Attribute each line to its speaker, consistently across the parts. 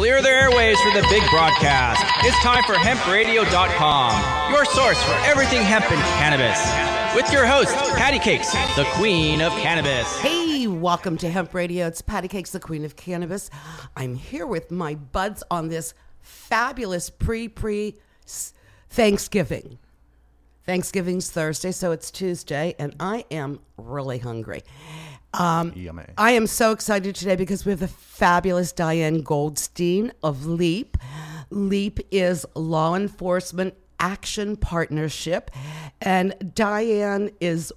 Speaker 1: clear the airwaves for the big broadcast. It's time for hempradio.com, your source for everything hemp and cannabis. With your host, Patty Cakes, the queen of cannabis.
Speaker 2: Hey, welcome to Hemp Radio. It's Patty Cakes, the queen of cannabis. I'm here with my buds on this fabulous pre-Thanksgiving. Thanksgiving's Thursday, so it's Tuesday, and I am really hungry.
Speaker 3: Yummy.
Speaker 2: I am so excited today because we have the fabulous Diane Goldstein of LEAP. LEAP is Law Enforcement Action Partnership, and Diane is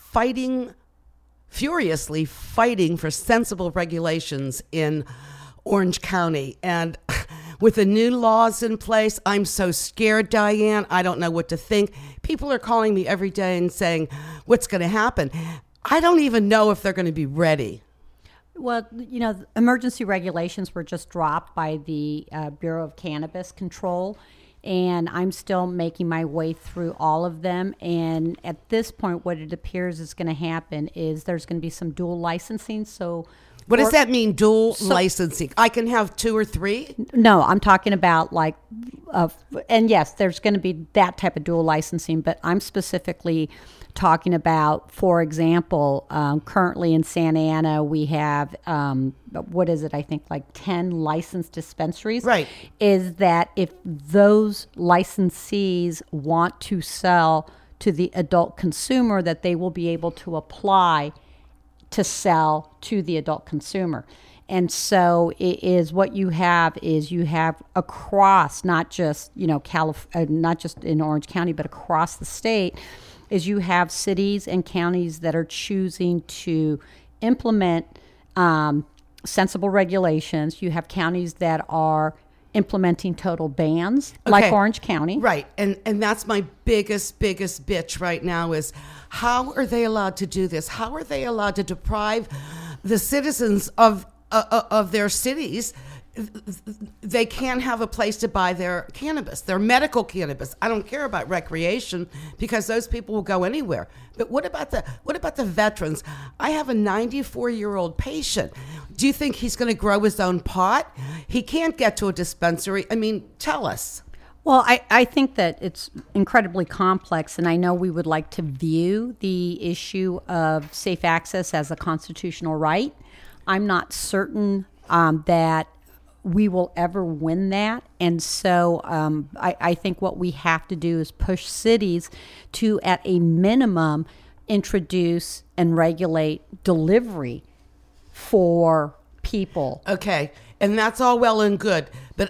Speaker 2: furiously fighting for sensible regulations in Orange County. And with the new laws in place, I'm so scared, Diane. I don't know what to think. People are calling me every day and saying, what's going to happen? I don't even know if they're going to be ready.
Speaker 4: Well, you know, emergency regulations were just dropped by the Bureau of Cannabis Control, and I'm still making my way through all of them. And at this point, what it appears is going to happen is there's going to be some dual licensing. So
Speaker 2: what does that mean, dual licensing? I can have 2 or 3?
Speaker 4: No, I'm talking about and yes, there's going to be that type of dual licensing, but I'm specifically talking about, for example, currently in Santa Ana, we have, I think like 10 licensed dispensaries.
Speaker 2: Right.
Speaker 4: Is that if those licensees want to sell to the adult consumer, that they will be able to apply to sell to the adult consumer. And so it is what you have across, not just, not just in Orange County, but across the state, is you have cities and counties that are choosing to implement sensible regulations. You have counties that are implementing total bans, like Orange County.
Speaker 2: Right, and that's my biggest bitch right now is how are they allowed to do this? How are they allowed to deprive the citizens of their cities? They can't have a place to buy their cannabis, their medical cannabis. I don't care about recreation because those people will go anywhere. But what about the veterans? I have a 94-year-old patient. Do you think he's going to grow his own pot? He can't get to a dispensary. I mean, tell us.
Speaker 4: Well, I think that it's incredibly complex, and I know we would like to view the issue of safe access as a constitutional right. I'm not certain that we will ever win that. And so I think what we have to do is push cities to, at a minimum, introduce and regulate delivery for people.
Speaker 2: Okay, and that's all well and good. But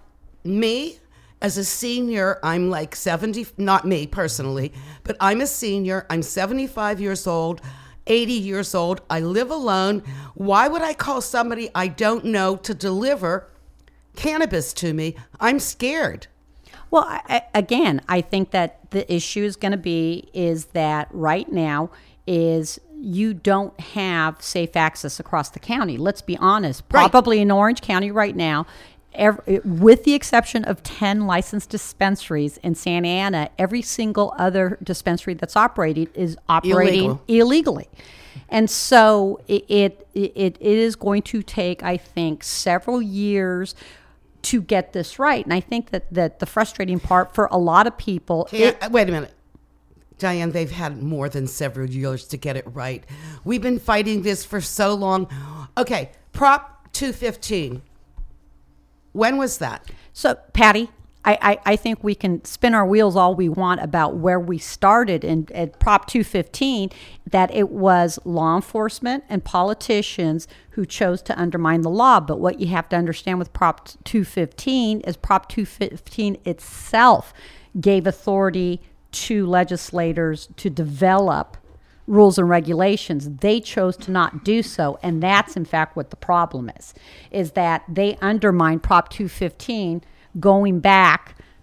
Speaker 2: as a senior, I'm like 70, not me personally, but I'm a senior. I'm 75 years old. 80 years old. I live alone. Why would I call somebody I don't know to deliver cannabis to me? I'm scared.
Speaker 4: Well, I think that the issue is going to be is that right now is you don't have safe access across the county. Let's be honest. Probably in Orange County right now, with the exception of 10 licensed dispensaries in Santa Ana, every single other dispensary that's operating is operating illegally. And so it is going to take, I think, several years to get this right. And I think that the frustrating part for a lot of people...
Speaker 2: Wait a minute. Diane, they've had more than several years to get it right. We've been fighting this for so long. Okay, Prop 215. When was that?
Speaker 4: So, Patty, I think we can spin our wheels all we want about where we started at Prop 215, that it was law enforcement and politicians who chose to undermine the law. But what you have to understand with Prop 215 is Prop 215 itself gave authority to legislators to develop rules and regulations. They chose to not do so, and that's in fact what the problem is that they undermined Prop 215 going back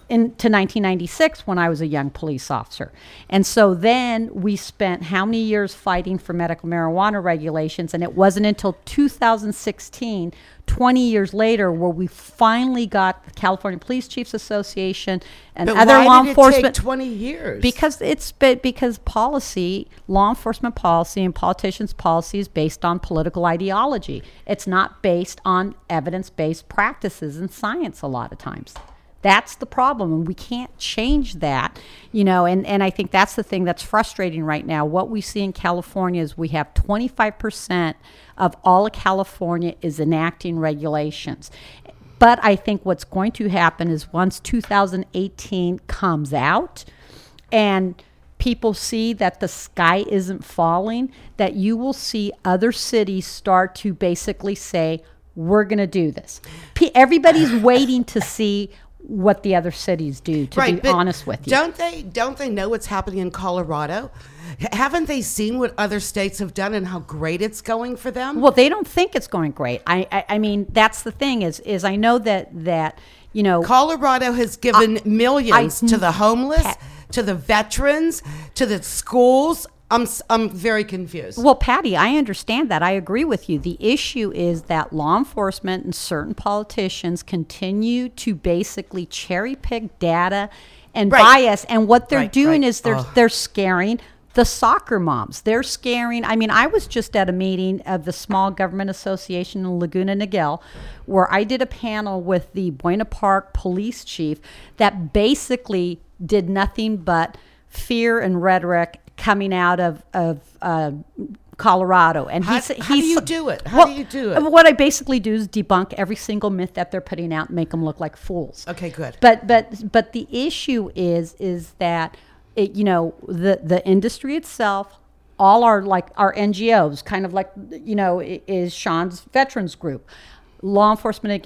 Speaker 4: into 1996 when I was a young police officer. And so then we spent how many years fighting for medical marijuana regulations, and it wasn't until 2016, 20 years later, where we finally got the California Police Chiefs Association and
Speaker 2: But
Speaker 4: other
Speaker 2: why
Speaker 4: law
Speaker 2: did it
Speaker 4: enforcement.
Speaker 2: take 20 years?
Speaker 4: Because policy, law enforcement policy, and politicians' policy is based on political ideology. It's not based on evidence-based practices and science a lot of times. That's the problem, and we can't change that, and I think that's the thing that's frustrating right now. What we see in California is we have 25% of all of California is enacting regulations. But I think what's going to happen is once 2018 comes out and people see that the sky isn't falling, that you will see other cities start to basically say, we're going to do this. Everybody's waiting to see what the other cities do, to be honest with you.
Speaker 2: Don't they know what's happening in Colorado? Haven't they seen what other states have done and how great it's going for them?
Speaker 4: Well, they don't think it's going great. I mean, that's the thing is I know that
Speaker 2: Colorado has given millions to the homeless, to the veterans, to the schools. I'm very confused.
Speaker 4: Well, Patty, I understand that. I agree with you. The issue is that law enforcement and certain politicians continue to basically cherry pick data and bias. And what they're doing is they're scaring the soccer moms. They're scaring. I mean, I was just at a meeting of the Small Government Association in Laguna Niguel, where I did a panel with the Buena Park police chief that basically did nothing but fear and rhetoric coming out of Colorado. And
Speaker 2: how do you do it? How do you do it?
Speaker 4: What I basically do is debunk every single myth that they're putting out and make them look like fools.
Speaker 2: Okay, good.
Speaker 4: But the issue is that the industry itself, all our NGOs, kind of like is Sean's Veterans Group, Law Enforcement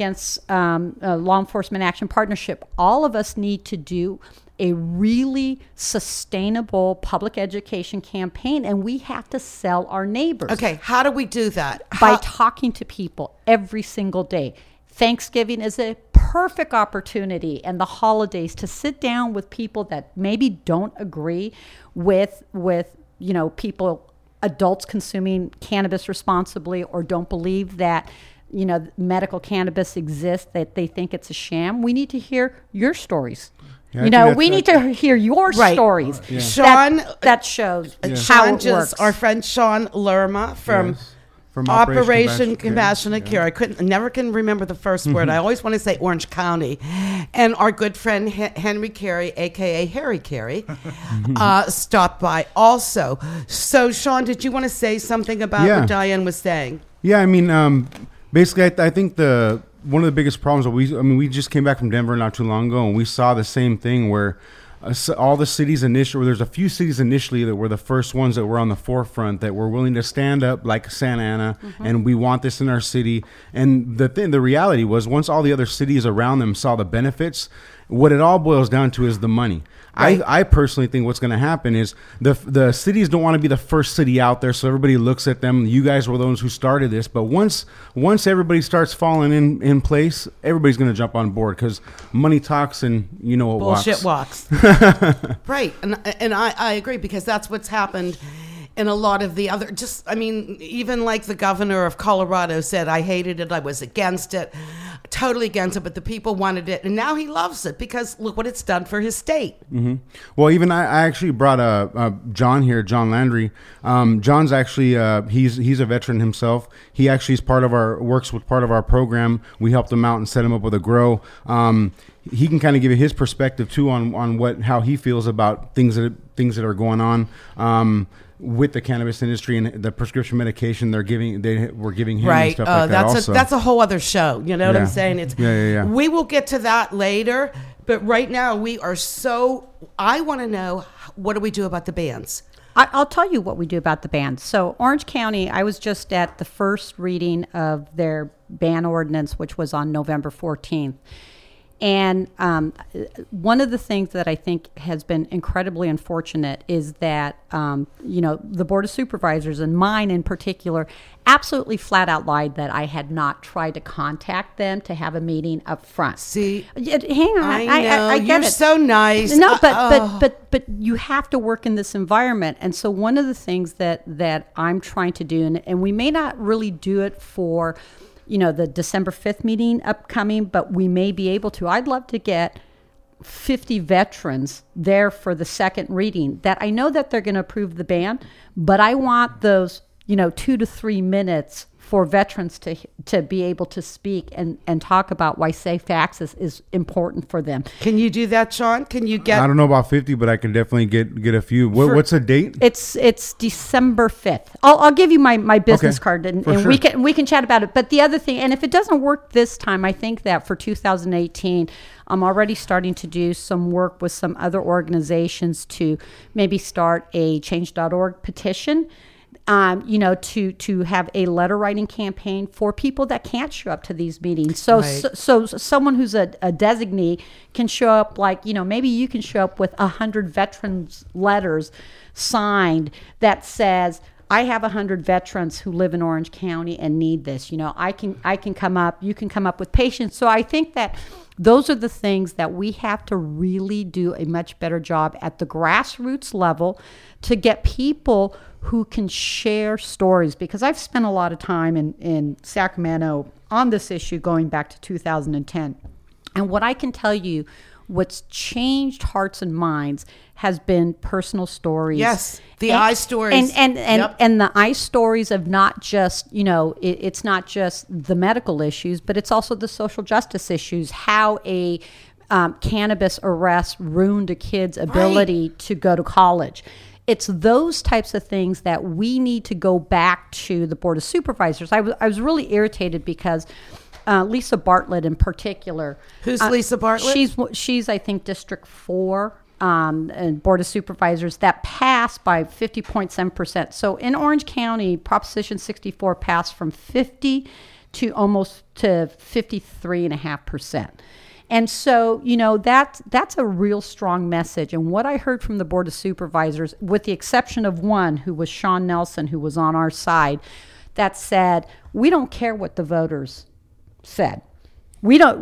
Speaker 4: Law Enforcement Action Partnership. All of us need to do a really sustainable public education campaign, and we have to sell our neighbors.
Speaker 2: Okay, how do we do that?
Speaker 4: By talking to people every single day. Thanksgiving is a perfect opportunity, and the holidays, to sit down with people that maybe don't agree with people, adults consuming cannabis responsibly, or don't believe that medical cannabis exists, that they think it's a sham. We need to hear your stories.
Speaker 3: Yeah,
Speaker 4: we need to hear your stories.
Speaker 2: Sean,
Speaker 4: that shows how it works.
Speaker 2: Our friend Sean Lerma from Operation Compassionate Care. I never can remember the first word. I always want to say Orange County. And our good friend Henry Carey, a.k.a. Harry Carey, stopped by also. So, Sean, did you want to say something about what Diane was saying?
Speaker 3: Yeah, I mean, basically, I think one of the biggest problems that we just came back from Denver not too long ago, and we saw the same thing where all the cities initially, there's a few cities initially that were the first ones that were on the forefront, that were willing to stand up, like Santa Ana, and we want this in our city. And the reality was, once all the other cities around them saw the benefits, what it all boils down to is the money. Right. I personally think what's going to happen is the cities don't want to be the first city out there, so everybody looks at them. You guys were the ones who started this, but once everybody starts falling in place, everybody's going to jump on board, because money talks, and it
Speaker 2: bullshit walks. Right, and I agree, because that's what's happened in a lot of the other, even like the governor of Colorado said, I hated it, I was against it, totally against it, but the people wanted it, and now he loves it, because look what it's done for his state. Mm-hmm.
Speaker 3: Well, even I actually brought John here, John Landry. John's actually, he's a veteran himself. He actually is works with part of our program. We helped him out and set him up with a grow. He can kind of give you his perspective too on how he feels about things that are going on. With the cannabis industry and the prescription medication they were giving him, and stuff like that also.
Speaker 2: That's a whole other show. You know what I'm saying? We will get to that later, but right now I want to know, what do we do about the bans?
Speaker 4: I'll tell you what we do about the bans. So Orange County, I was just at the first reading of their ban ordinance, which was on November 14th. And one of the things that I think has been incredibly unfortunate is that, the Board of Supervisors, and mine in particular, absolutely flat out lied that I had not tried to contact them to have a meeting up front.
Speaker 2: See,
Speaker 4: hang on,
Speaker 2: I know.
Speaker 4: I get
Speaker 2: You're
Speaker 4: it.
Speaker 2: so nice.
Speaker 4: No, but you have to work in this environment. And so one of the things that I'm trying to do, and we may not really do it for, the December 5th meeting upcoming, but we may be able to. I'd love to get 50 veterans there for the second reading that I know that they're going to approve the ban, but I want those, 2 to 3 minutes for veterans to be able to speak and talk about why safe access is important for them.
Speaker 2: Can you do that, Sean? Can you get?
Speaker 3: I don't know about 50, but I can definitely get a few. What's the date?
Speaker 4: It's December 5th. I'll give you my business card and
Speaker 3: sure.
Speaker 4: we can chat about it. But the other thing, and if it doesn't work this time, I think that for 2018, I'm already starting to do some work with some other organizations to maybe start a change.org petition. To have a letter writing campaign for people that can't show up to these meetings. So,
Speaker 2: Right.
Speaker 4: so someone who's a designee can show up, maybe you can show up with 100 veterans letters signed that says, I have 100 veterans who live in Orange County and need this. I can come up, you can come up with patients. So I think that those are the things that we have to really do a much better job at the grassroots level to get people who can share stories, because I've spent a lot of time in Sacramento on this issue going back to 2010. And what I can tell you, what's changed hearts and minds has been personal stories.
Speaker 2: Yes, the I stories.
Speaker 4: And the I stories of not just, it's not just the medical issues, but it's also the social justice issues, how a cannabis arrest ruined a kid's ability to go to college. It's those types of things that we need to go back to the Board of Supervisors. I was really irritated because Lisa Bartlett in particular.
Speaker 2: Who's Lisa Bartlett?
Speaker 4: She's I think District 4 and Board of Supervisors that passed by 50.7%. So in Orange County, Proposition 64 passed from 50 to almost to 53.5%. And so, that's a real strong message. And what I heard from the Board of Supervisors, with the exception of one who was Sean Nelson, who was on our side, that said, we don't care what the voters said. Look,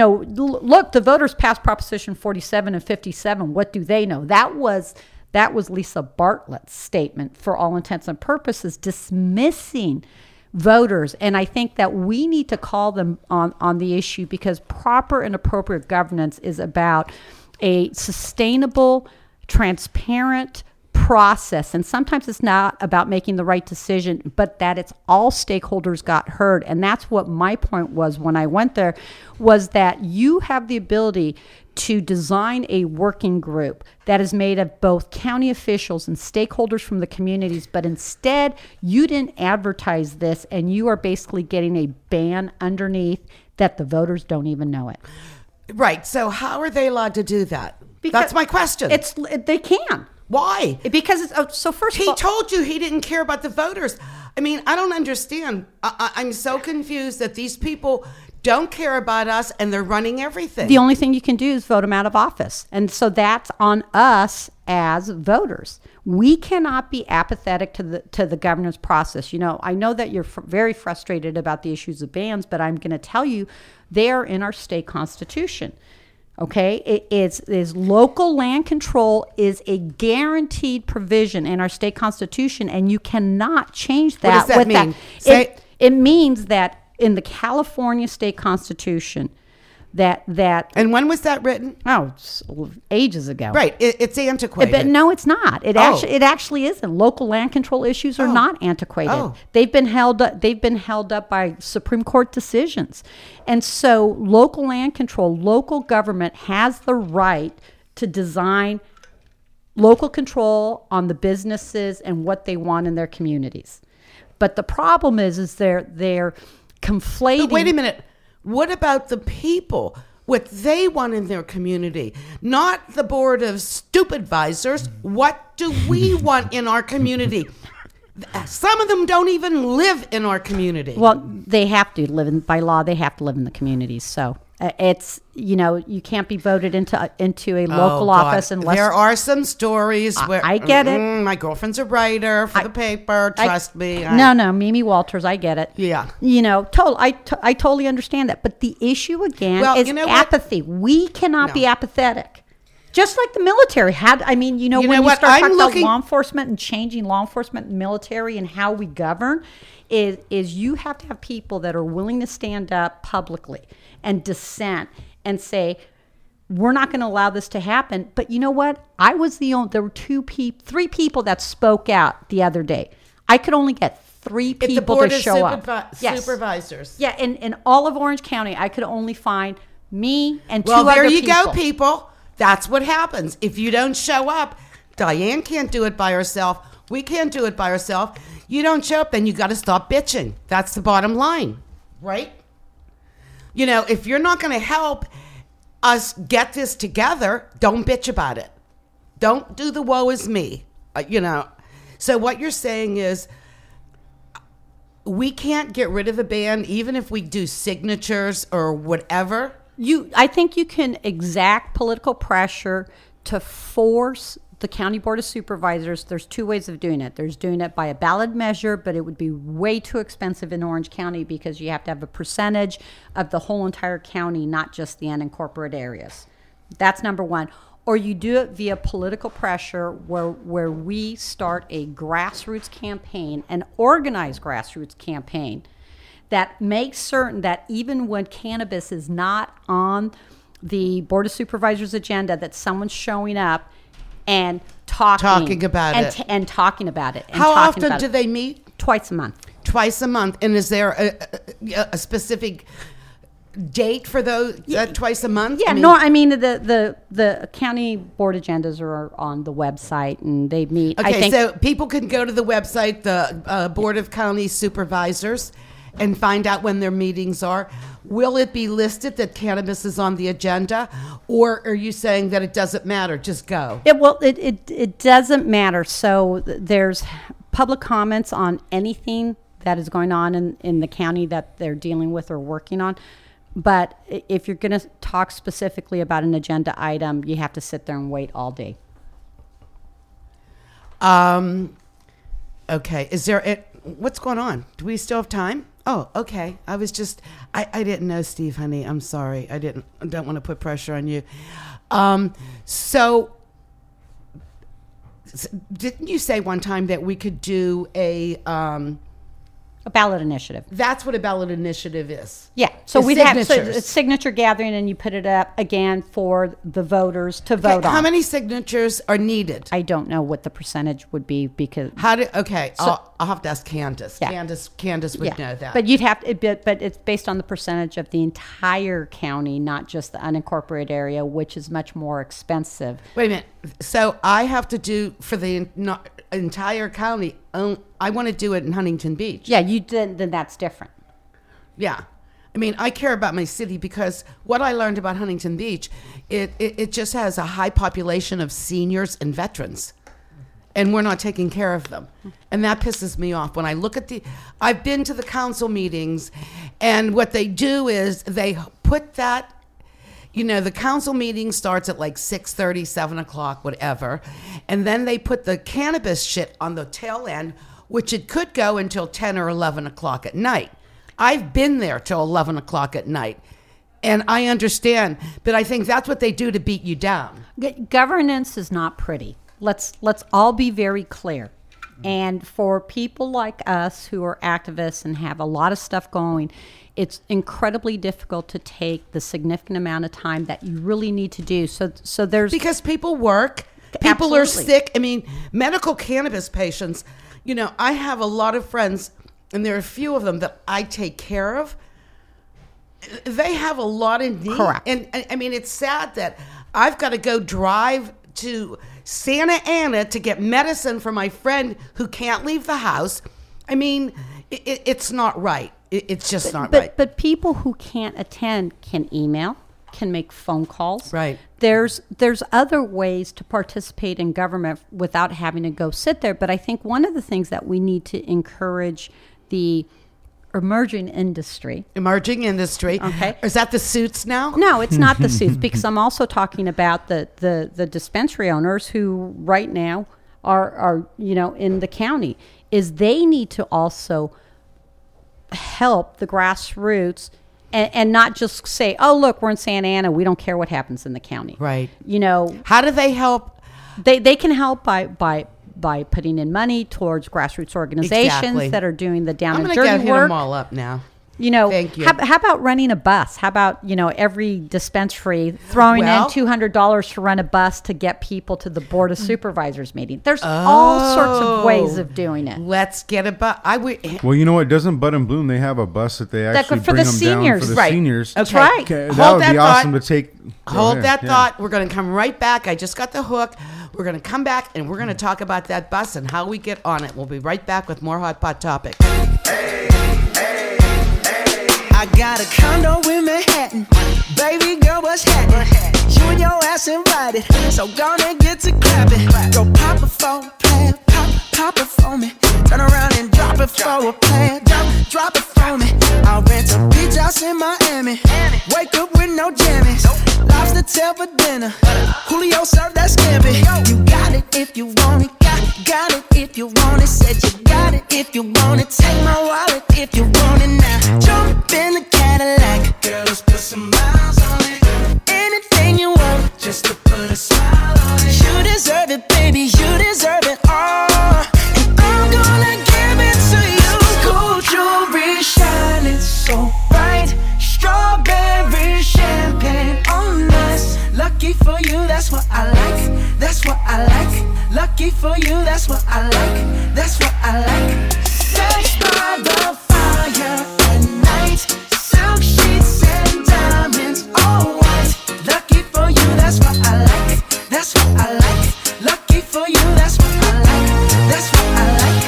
Speaker 4: the voters passed Proposition 47 and 57. What do they know? That was Lisa Bartlett's statement, for all intents and purposes, dismissing voters. And I think that we need to call them on the issue, because proper and appropriate governance is about a sustainable, transparent process. And sometimes it's not about making the right decision, but that it's all stakeholders got heard. And that's what my point was when I went there, was that you have the ability to design a working group that is made of both county officials and stakeholders from the communities, but instead you didn't advertise this, and you are basically getting a ban underneath that the voters don't even know it.
Speaker 2: Right. So how are they allowed to do that? That's my question.
Speaker 4: They can.
Speaker 2: Why?
Speaker 4: Because so first of all,
Speaker 2: he told you he didn't care about the voters. I mean, I don't understand. I'm so confused that these people don't care about us and they're running everything.
Speaker 4: The only thing you can do is vote them out of office. And so that's on us as voters. We cannot be apathetic to the governance process. I know that you're very frustrated about the issues of bans, but I'm going to tell you they are in our state constitution. Okay, it is local land control is a guaranteed provision in our state constitution, and you cannot change that.
Speaker 2: What does that mean?
Speaker 4: It means that in the California state constitution, that
Speaker 2: and when was that written?
Speaker 4: It's ages ago.
Speaker 2: Right, it's antiquated.
Speaker 4: But no, it's not. It actually isn't. Local land control issues are not antiquated.
Speaker 2: Oh.
Speaker 4: They've been held up by Supreme Court decisions. And so local land control, local government has the right to design local control on the businesses and what they want in their communities. But the problem is they're conflating.
Speaker 2: But wait a minute. What about the people? What they want in their community? Not the board of stupid advisors. What do we want in our community? Some of them don't even live in our community.
Speaker 4: Well, they have to live by law. They have to live in the communities. So It's, you can't be voted into a
Speaker 2: Oh,
Speaker 4: local
Speaker 2: God.
Speaker 4: office unless
Speaker 2: There are some stories where
Speaker 4: I get it.
Speaker 2: My girlfriend's a writer for the paper. Trust me.
Speaker 4: No, Mimi Walters, I get it.
Speaker 2: Yeah.
Speaker 4: I totally understand that. But the issue again
Speaker 2: Well,
Speaker 4: is
Speaker 2: you know what?
Speaker 4: apathy. We cannot be
Speaker 2: No.
Speaker 4: apathetic. Just like the military had, when
Speaker 2: know
Speaker 4: you
Speaker 2: what?
Speaker 4: start
Speaker 2: I'm
Speaker 4: talking
Speaker 2: looking-
Speaker 4: about law enforcement and changing law enforcement and military and how we govern, is you have to have people that are willing to stand up publicly and dissent and say, we're not going to allow this to happen. But you know what? I was there were three people that spoke out the other day. I could only get three
Speaker 2: It's the
Speaker 4: people
Speaker 2: board
Speaker 4: to
Speaker 2: of
Speaker 4: show up. Yes.
Speaker 2: supervisors.
Speaker 4: Yeah, in all of Orange County, I could only find me and
Speaker 2: Well,
Speaker 4: two other
Speaker 2: there you
Speaker 4: people.
Speaker 2: go, people. That's what happens. If you don't show up, Diane can't do it by herself. We can't do it by ourselves. You don't show up, then you got to stop bitching. That's the bottom line, right? If you're not going to help us get this together, don't bitch about it. Don't do the woe is me, So what you're saying is we can't get rid of the ban even if we do signatures or whatever.
Speaker 4: I think you can exact political pressure to force the County Board of Supervisors. There's two ways of doing it. There's doing it by a ballot measure, but it would be way too expensive in Orange County because you have to have a percentage of the whole entire county, not just the unincorporated areas. That's number one. Or you do it via political pressure where we start a grassroots campaign, an organized grassroots campaign that makes certain that even when cannabis is not on the Board of Supervisors agenda, that someone's showing up and talking
Speaker 2: about it.
Speaker 4: And talking about it.
Speaker 2: How often do they meet?
Speaker 4: Twice a month.
Speaker 2: Twice a month. And is there a specific date for those twice a month?
Speaker 4: Yeah, the county board agendas are on the website and they meet.
Speaker 2: Okay, so people can go to the website, the Board of County Supervisors, and find out when their meetings are. Will it be listed that cannabis is on the agenda, or are you saying that it doesn't matter? Just go.
Speaker 4: It doesn't matter. So there's public comments on anything that is going on in the county that they're dealing with or working on. But if you're going to talk specifically about an agenda item, you have to sit there and wait all day.
Speaker 2: Okay. What's going on? Do we still have time? Oh, okay. I didn't know, Steve, honey. I'm sorry. I don't want to put pressure on you. So didn't you say one time that we could do a
Speaker 4: ballot initiative?
Speaker 2: That's what a ballot initiative is.
Speaker 4: Yeah. So
Speaker 2: The
Speaker 4: we'd have
Speaker 2: signatures.
Speaker 4: it's signature gathering, and you put it up again for the voters to vote on.
Speaker 2: How many signatures are needed?
Speaker 4: I don't know what the percentage would be because
Speaker 2: I'll have to ask Candace.
Speaker 4: Yeah.
Speaker 2: Candace would know that.
Speaker 4: But you'd have to, but it's based on the percentage of the entire county, not just the unincorporated area, which is much more expensive.
Speaker 2: Wait a minute. So I have to do for the entire county. I want to do it in Huntington Beach.
Speaker 4: Yeah, then that's different.
Speaker 2: Yeah. I mean, I care about my city because what I learned about Huntington Beach, it just has a high population of seniors and veterans. And we're not taking care of them. And that pisses me off. When I look at I've been to the council meetings, and what they do is they put that, the council meeting starts at like 6:30, 7 o'clock, whatever. And then they put the cannabis shit on the tail end, which it could go until 10 or 11 o'clock at night. I've been there till 11 o'clock at night. And I understand, but I think that's what they do to beat you down.
Speaker 4: Governance is not pretty. Let's all be very clear. And for people like us who are activists and have a lot of stuff going, it's incredibly difficult to take the significant amount of time that you really need to do. So there's
Speaker 2: because people work, people are
Speaker 4: Absolutely.
Speaker 2: sick. I mean, medical cannabis patients. I have a lot of friends, and there are a few of them that I take care of. They have a lot of need.
Speaker 4: Correct.
Speaker 2: And I mean, it's sad that I've got to go drive to Santa Ana to get medicine for my friend who can't leave the house. I mean, it's not right. It's just not right.
Speaker 4: But people who can't attend can email, can make phone calls.
Speaker 2: Right.
Speaker 4: There's other ways to participate in government without having to go sit there. But I think one of the things that we need to encourage the emerging industry.
Speaker 2: Emerging industry.
Speaker 4: Okay.
Speaker 2: Is that the suits now?
Speaker 4: No, it's not the suits, because I'm also talking about the dispensary owners who right now are in the county. Is they need to also help the grassroots and not just say, oh, look, we're in Santa Ana, we don't care what happens in the county.
Speaker 2: Right.
Speaker 4: How
Speaker 2: do they help?
Speaker 4: They can help by putting in money towards grassroots organizations that are doing the down and dirty work.
Speaker 2: I'm going to hit them all up now. Thank you.
Speaker 4: How about running a bus? How about, every dispensary throwing in $200 to run a bus to get people to the Board of Supervisors meeting? There's all sorts of ways of doing it.
Speaker 2: Let's get a bus.
Speaker 3: Well, you know what? Doesn't Bud and Bloom, they have a bus that they actually
Speaker 4: for
Speaker 3: bring
Speaker 4: the
Speaker 3: them
Speaker 4: seniors.
Speaker 3: down for the
Speaker 2: Right.
Speaker 3: seniors.
Speaker 4: That's right.
Speaker 3: That
Speaker 2: Hold
Speaker 3: would
Speaker 2: that
Speaker 3: be awesome to take.
Speaker 2: Hold that thought. We're going to come right back. I just got the hook. We're going to come back and we're going to talk about that bus and how we get on it. We'll be right back with more Hot Pot Topics.
Speaker 5: I got a condo in Manhattan. Baby girl, what's happening? You and your ass invited, so gonna get to clapping. Go pop it for a plan, pop it for me. Turn around and drop it for a plan, drop it for me. I'll rent a beach house in Miami. Wake up with no jammies. Lobster tail for dinner. Julio served that scampi. You got it if you want it. Got it if you want it. Said you got it if you want it. Take my wallet if you want it now. Jump in the Cadillac. Girl, let's put some miles on it. Anything you want, just to put a smile on it. You deserve it, baby. You deserve it all. And I'm gonna give it to you. Gold jewelry shining so bright. Strawberry champagne on us. Lucky for you, that's what I like. That's what I like. Lucky for you, that's what I like. That's what I like. Sex by the fire at night. Silk sheets and diamonds, all white. Lucky for you, that's what I like. That's what I like. Lucky for you, that's what I like. That's what I like.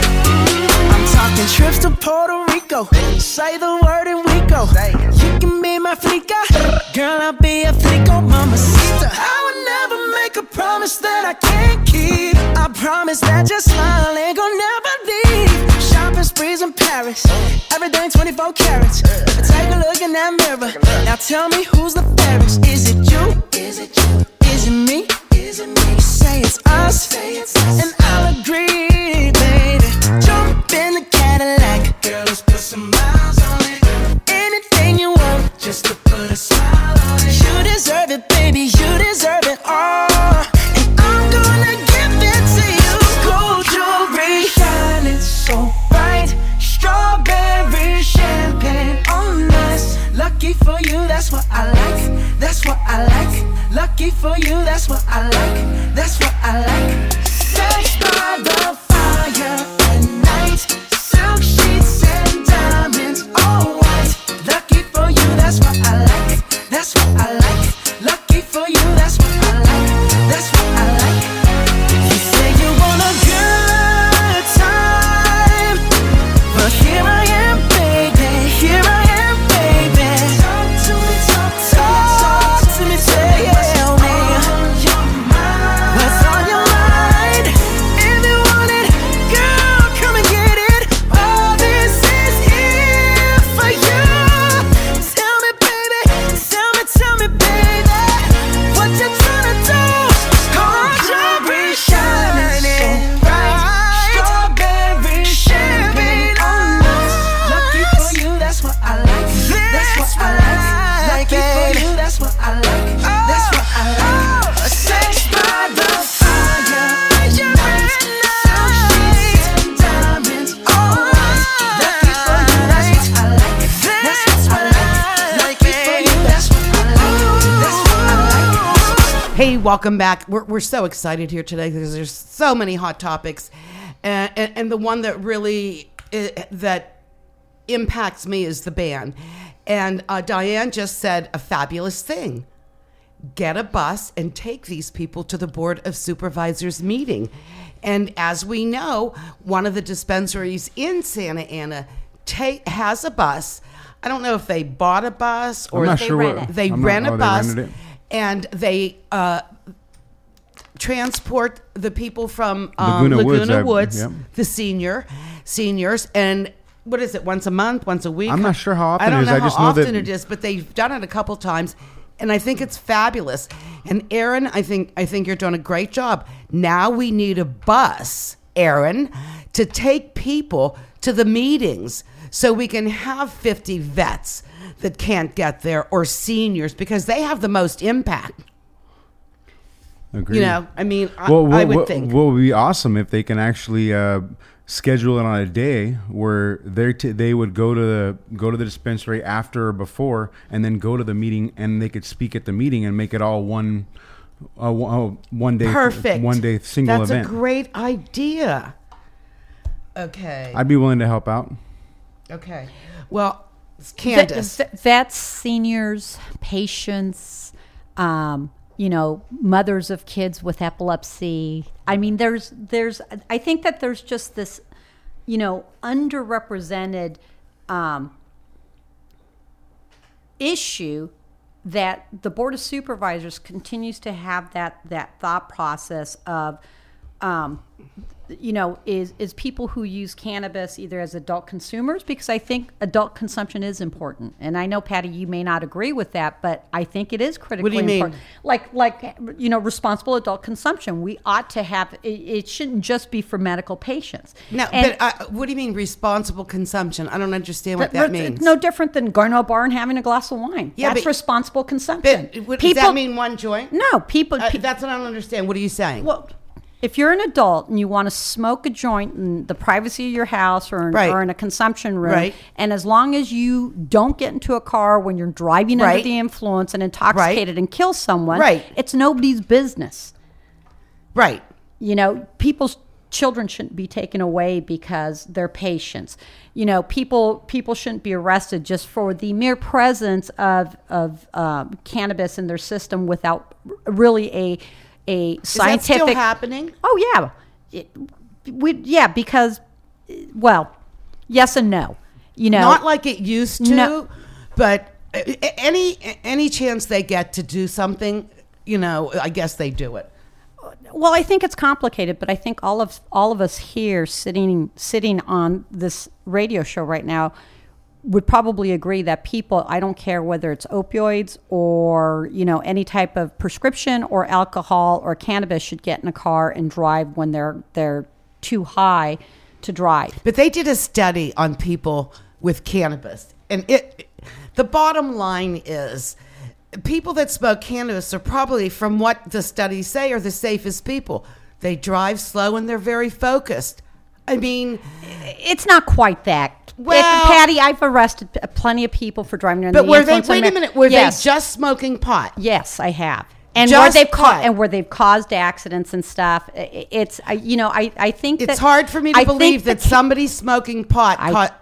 Speaker 5: I'm talking trips to Puerto Rico. Say the word and we go. You can be my flica. Girl, I'll be a flico, mamacita. I would never make a promise that I can't keep. I promise that your smile ain't gonna never leave. Shopping sprees in Paris, everything 24 carats. Take a look in that mirror. Now tell me who's the fairest. Is it you? Is it you? Is it me? Is it me? Say it's us, and I'll agree, baby. Jump in the Cadillac. Girl, let's put some miles on it. Anything you want, just to put a smile on it. You deserve it, baby. You deserve it all. And I'm gonna give it to you. Gold jewelry shining so bright. Strawberry champagne on us. Lucky for you, that's what I like. That's what I like. Lucky for you, that's what I like. That's what I like. Sex by the fire at night. Silk sheets and diamonds, all white. Lucky for you, that's what I like. That's what I like. Lucky for you, that's what I like. That's what I like. You say you want a good time, but here I am, baby. Here I am, baby. Talk to me, talk to me, tell me what's on your mind. If you want it, girl, come and get it. All this is here for you. Tell me, baby, what you tryna do? Gold jewelry shining bright. Strawberry champagne on us. Lucky for you, that's what I like. That's what I like. Lucky for you, that's what I like. That's what I like. Sex by the fire at night. Silk sheets and diamonds on us. Lucky for you, that's what I like. That's what I like. Lucky for you, that's what I like. That's what I like.
Speaker 2: Hey, welcome back. We're so excited here today because there's so many hot topics, and the one that really that impacts me is the ban. And Diane just said a fabulous thing: get a bus and take these people to the Board of Supervisors meeting. And as we know, one of the dispensaries in Santa Ana has a bus. I don't know if they bought a bus or
Speaker 3: I'm not
Speaker 2: they
Speaker 3: sure
Speaker 2: rent
Speaker 3: what-
Speaker 2: it. They
Speaker 3: I'm not-
Speaker 2: rent a
Speaker 3: they
Speaker 2: bus.
Speaker 3: rented it.
Speaker 2: And they transport the people from
Speaker 3: Laguna Woods,
Speaker 2: Woods,
Speaker 3: yep.
Speaker 2: the seniors, and what is it? Once a month, once a week?
Speaker 3: I'm not sure how often
Speaker 2: I don't
Speaker 3: it is.
Speaker 2: know
Speaker 3: I
Speaker 2: how
Speaker 3: just know that-
Speaker 2: often it is, but they've done it a couple times, and I think it's fabulous. And Aaron, I think you're doing a great job. Now we need a bus, Aaron, to take people to the meetings so we can have 50 vets that can't get there or seniors because they have the most impact.
Speaker 3: Agreed.
Speaker 2: You know, I mean, I would think.
Speaker 3: What would be awesome if they can actually schedule it on a day where they would go to the dispensary after or before, and then go to the meeting, and they could speak at the meeting and make it all one day.
Speaker 2: Perfect.
Speaker 3: 1 day single
Speaker 2: That's
Speaker 3: event.
Speaker 2: a great idea. Okay.
Speaker 3: I'd be willing to help out.
Speaker 2: Okay. Well, Candace.
Speaker 4: Vets, seniors, patients, mothers of kids with epilepsy. I mean, I think that there's just this, underrepresented issue that the Board of Supervisors continues to have that thought process of, is people who use cannabis either as adult consumers, because I think adult consumption is important. And I know, Patty, you may not agree with that, but I think it is critically important. Like, responsible adult consumption. We ought to have, it shouldn't just be for medical patients.
Speaker 2: No, but what do you mean responsible consumption? I don't understand what that means.
Speaker 4: It's no different than going to a bar and having a glass of wine.
Speaker 2: Yeah,
Speaker 4: that's
Speaker 2: but-
Speaker 4: responsible consumption.
Speaker 2: But does that mean one joint?
Speaker 4: No, people.
Speaker 2: That's what I don't understand. What are you saying?
Speaker 4: Well, if you're an adult and you want to smoke a joint in the privacy of your house or in a consumption room,
Speaker 2: Right.
Speaker 4: and as long as you don't get into a car when you're driving under
Speaker 2: Right.
Speaker 4: the influence and intoxicated and kill someone,
Speaker 2: Right.
Speaker 4: it's nobody's business.
Speaker 2: Right.
Speaker 4: People's children shouldn't be taken away because they're patients. People shouldn't be arrested just for the mere presence of cannabis in their system without really a scientific.
Speaker 2: Is that still happening?
Speaker 4: Oh yeah, because yes and no.
Speaker 2: Not like it used to,
Speaker 4: No.
Speaker 2: but any chance they get to do something, I guess they do it.
Speaker 4: Well, I think it's complicated, but I think all of us here sitting on this radio show right now would probably agree that people, I don't care whether it's opioids or, any type of prescription or alcohol or cannabis, should get in a car and drive when they're too high to drive.
Speaker 2: But they did a study on people with cannabis, and the bottom line is people that smoke cannabis are probably, from what the studies say, are the safest people. They drive slow and they're very focused. I mean,
Speaker 4: it's not quite that.
Speaker 2: Well-
Speaker 4: Patty, I've arrested plenty of people for driving under
Speaker 2: but
Speaker 4: the
Speaker 2: were they?
Speaker 4: influence.
Speaker 2: Wait a minute. Were they just smoking pot?
Speaker 4: Yes, I have. And
Speaker 2: Just
Speaker 4: where they've caused accidents and stuff. I think
Speaker 2: It's hard for me to believe that somebody smoking pot.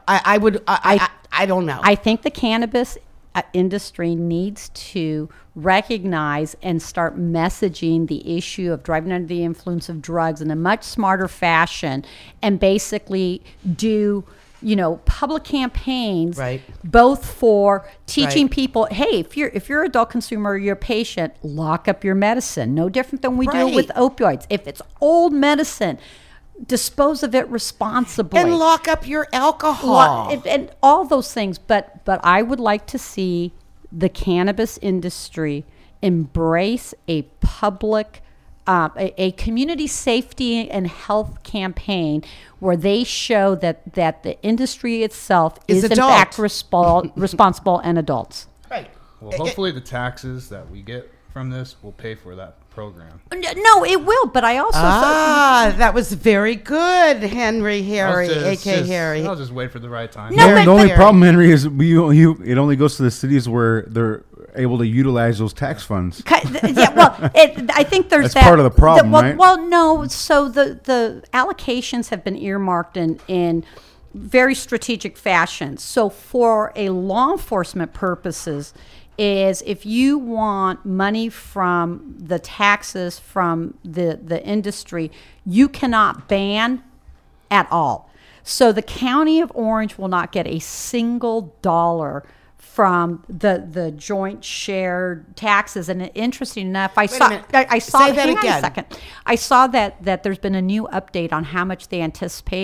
Speaker 2: I don't know.
Speaker 4: I think the cannabis industry needs to recognize and start messaging the issue of driving under the influence of drugs in a much smarter fashion, and basically do public campaigns,
Speaker 2: Right.
Speaker 4: both for teaching
Speaker 2: Right.
Speaker 4: people, hey, if you're an adult consumer or you're a patient, lock up your medicine. No different than we do
Speaker 2: Right.
Speaker 4: with opioids. If it's old medicine, dispose of it responsibly.
Speaker 2: and lock up your alcohol.
Speaker 4: And all those things. But I would like to see the cannabis industry embrace a public, a community safety and health campaign where they show that the industry itself is in
Speaker 2: adult.
Speaker 4: fact responsible and adults.
Speaker 2: Right.
Speaker 6: Well, hopefully the taxes that we get from this will pay for that program.
Speaker 4: No, it will. But I also
Speaker 2: That was very good, Henry Harry, A.K. Harry.
Speaker 6: I'll just wait for the right time.
Speaker 4: No,
Speaker 3: the
Speaker 4: but-
Speaker 3: only problem, Henry, is it only goes to the cities where they're able to utilize those tax funds.
Speaker 4: Yeah, well, I think there's
Speaker 3: That's part of the problem, right?
Speaker 4: Well, no. So the allocations have been earmarked in very strategic fashion. So for a law enforcement purposes, is if you want money from the taxes from the industry, you cannot ban at all. So the county of Orange will not get a single dollar from the joint shared taxes. And interesting enough, I saw
Speaker 2: minute.
Speaker 4: I saw
Speaker 2: Say that
Speaker 4: hang on
Speaker 2: again.
Speaker 4: a second. I saw that there's been a new update on how much they anticipate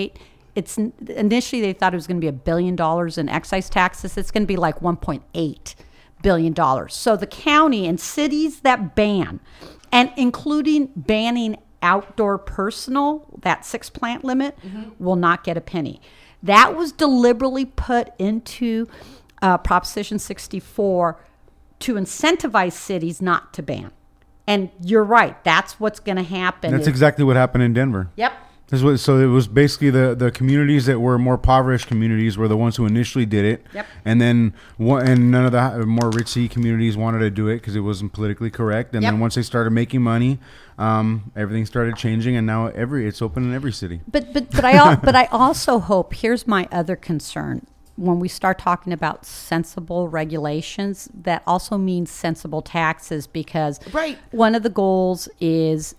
Speaker 4: It's initially they thought it was going to be $1 billion in excise taxes. It's going to be like $1.8 billion. So the county and cities that ban, and including banning outdoor personal, that 6 plant limit, will not get a penny. That was deliberately put into Proposition 64 to incentivize cities not to ban. And you're right. That's what's going to happen.
Speaker 3: That's exactly what happened in Denver.
Speaker 4: Yep.
Speaker 3: So it was basically the communities that were more impoverished communities were the ones who initially did it.
Speaker 4: Yep.
Speaker 3: And then and none of the more ritzy communities wanted to do it because it wasn't politically correct. And
Speaker 4: Yep.
Speaker 3: then once they started making money, everything started changing, and now it's open in every city.
Speaker 4: But I also hope, here's my other concern. When we start talking about sensible regulations, that also means sensible taxes, because
Speaker 2: Right.
Speaker 4: one of the goals is,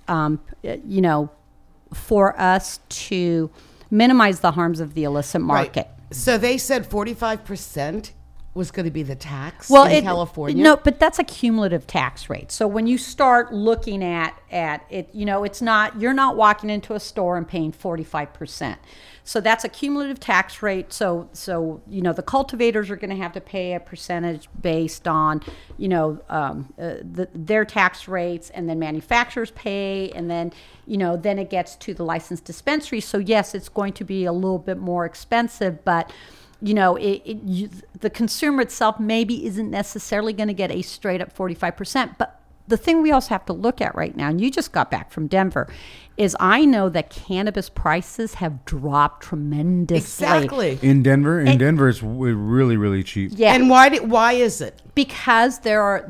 Speaker 4: for us to minimize the harms of the illicit market.
Speaker 2: Right. So they said 45% was going to be the tax in California.
Speaker 4: No, but that's a cumulative tax rate. So when you start looking at it, it's not, you're not walking into a store and paying 45%. So that's a cumulative tax rate. So the cultivators are going to have to pay a percentage based on, their tax rates, and then manufacturers pay, and then, then it gets to the licensed dispensary. So yes, it's going to be a little bit more expensive, but the consumer itself maybe isn't necessarily going to get a straight up 45%. But the thing we also have to look at right now, and you just got back from Denver, is I know that cannabis prices have dropped tremendously.
Speaker 2: Exactly.
Speaker 3: In Denver, it's really, really cheap.
Speaker 4: Yeah.
Speaker 2: And why is it?
Speaker 4: Because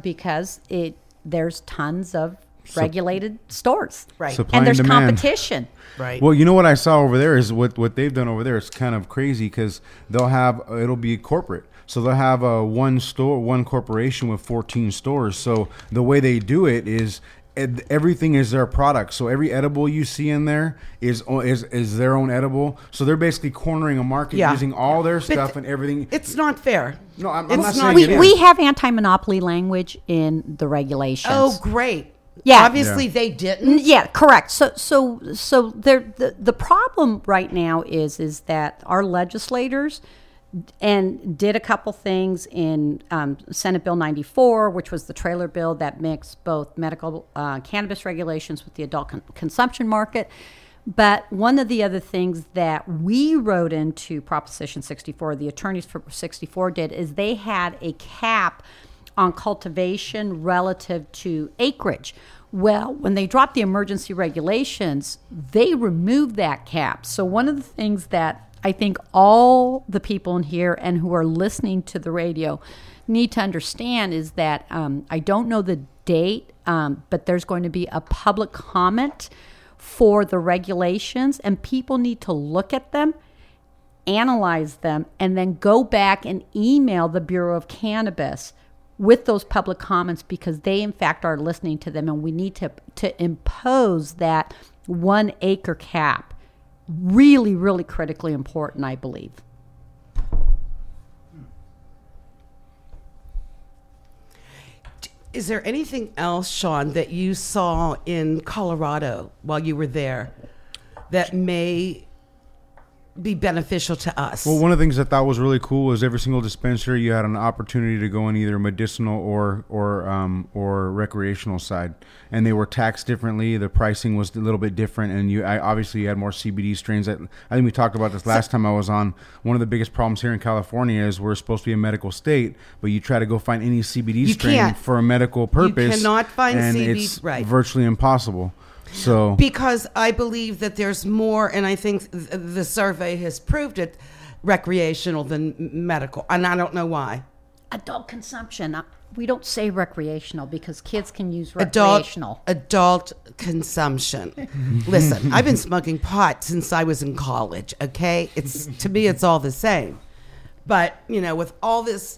Speaker 4: there's tons of regulated stores.
Speaker 2: Right.
Speaker 3: Supply
Speaker 4: And there's
Speaker 3: and demand.
Speaker 4: competition.
Speaker 2: Right.
Speaker 3: Well, you know what I saw over there is what they've done over there. It's kind of crazy because it'll be corporate. So they'll have one corporation with 14 stores. So the way they do it is everything is their product. So every edible you see in there is their own edible. So they're basically cornering a market using all their stuff and everything.
Speaker 2: It's not fair.
Speaker 3: No, I'm
Speaker 2: It's
Speaker 3: not
Speaker 2: not-
Speaker 3: saying
Speaker 4: We,
Speaker 3: it is.
Speaker 4: we have anti-monopoly language in the regulations.
Speaker 2: Oh, great.
Speaker 4: Yeah.
Speaker 2: Obviously, they didn't.
Speaker 4: Yeah, correct. So the problem right now is that our legislators did a couple things in Senate Bill 94, which was the trailer bill that mixed both medical cannabis regulations with the adult consumption market. But one of the other things that we wrote into Proposition 64, the attorneys for 64 did, is they had a cap on cultivation relative to acreage. Well, when they dropped the emergency regulations, they removed that cap. So one of the things that I think all the people in here and who are listening to the radio need to understand is that I don't know the date, but there's going to be a public comment for the regulations, and people need to look at them, analyze them, and then go back and email the Bureau of Cannabis with those public comments, because they in fact are listening to them, and we need to impose that 1 acre cap. Really, really critically important, I believe.
Speaker 2: Is there anything else, Sean, that you saw in Colorado while you were there that may be beneficial to us?
Speaker 3: Well, one of the things I thought was really cool was every single dispensary you had an opportunity to go in either medicinal or recreational side, and they were taxed differently. The pricing was a little bit different, and obviously you had more CBD strains. I think we talked about this last time I was on. One of the biggest problems here in California is we're supposed to be a medical state, but you try to go find any CBD strain
Speaker 2: can't.
Speaker 3: for a medical purpose,
Speaker 2: cannot find
Speaker 3: and
Speaker 2: CBD,
Speaker 3: it's
Speaker 2: right.
Speaker 3: virtually impossible. So
Speaker 2: Because I believe that there's more, and I think the survey has proved it, recreational than medical. And I don't know why.
Speaker 4: Adult consumption. We don't say recreational because kids can use recreational.
Speaker 2: Adult consumption. Listen, I've been smoking pot since I was in college, okay? To me, it's all the same. But, with all this,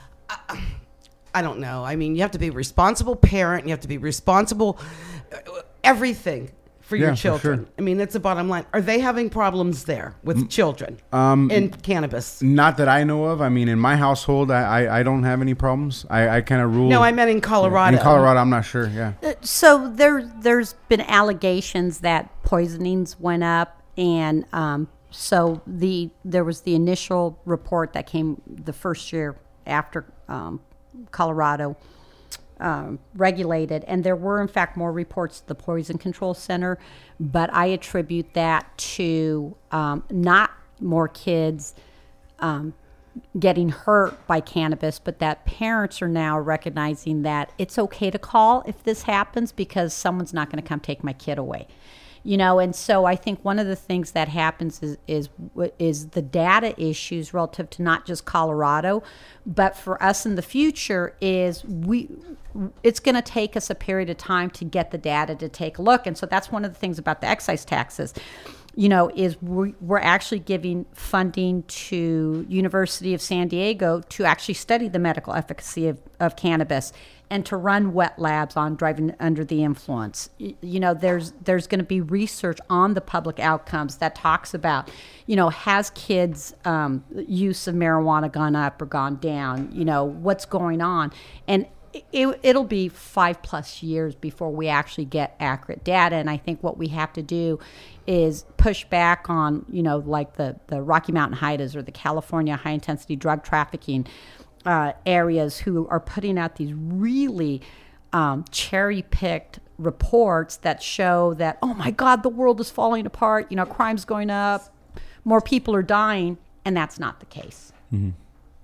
Speaker 2: I don't know. I mean, you have to be a responsible parent. You have to be responsible everything for your
Speaker 3: Yeah, for
Speaker 2: children.
Speaker 3: sure.
Speaker 2: I mean, it's the bottom line. Are they having problems there with children in cannabis?
Speaker 3: not that I know of. I mean, in my household, I don't have any problems. I kind of rule.
Speaker 2: No, I meant in Colorado.
Speaker 3: In Colorado, I'm not sure. Yeah.
Speaker 4: So there's been allegations that poisonings went up, and So there was the initial report that came the first year after Colorado regulated, and there were in fact more reports to the Poison Control Center, but I attribute that to not more kids getting hurt by cannabis, but that parents are now recognizing that it's okay to call if this happens because someone's not going to come take my kid away. And so I think one of the things that happens is the data issues relative to not just Colorado, but for us in the future is it's going to take us a period of time to get the data to take a look. And so that's one of the things about the excise taxes, is we're actually giving funding to University of San Diego to actually study the medical efficacy of cannabis and to run wet labs on driving under the influence. There's going to be research on the public outcomes that talks about, has kids' use of marijuana gone up or gone down? What's going on? And it'll be 5+ years before we actually get accurate data. And I think what we have to do is push back on, like the Rocky Mountain Hidas or the California high-intensity drug trafficking areas who are putting out these really cherry-picked reports that show that, oh my God, the world is falling apart, crime's going up, more people are dying, and that's not the case.
Speaker 3: Mm-hmm.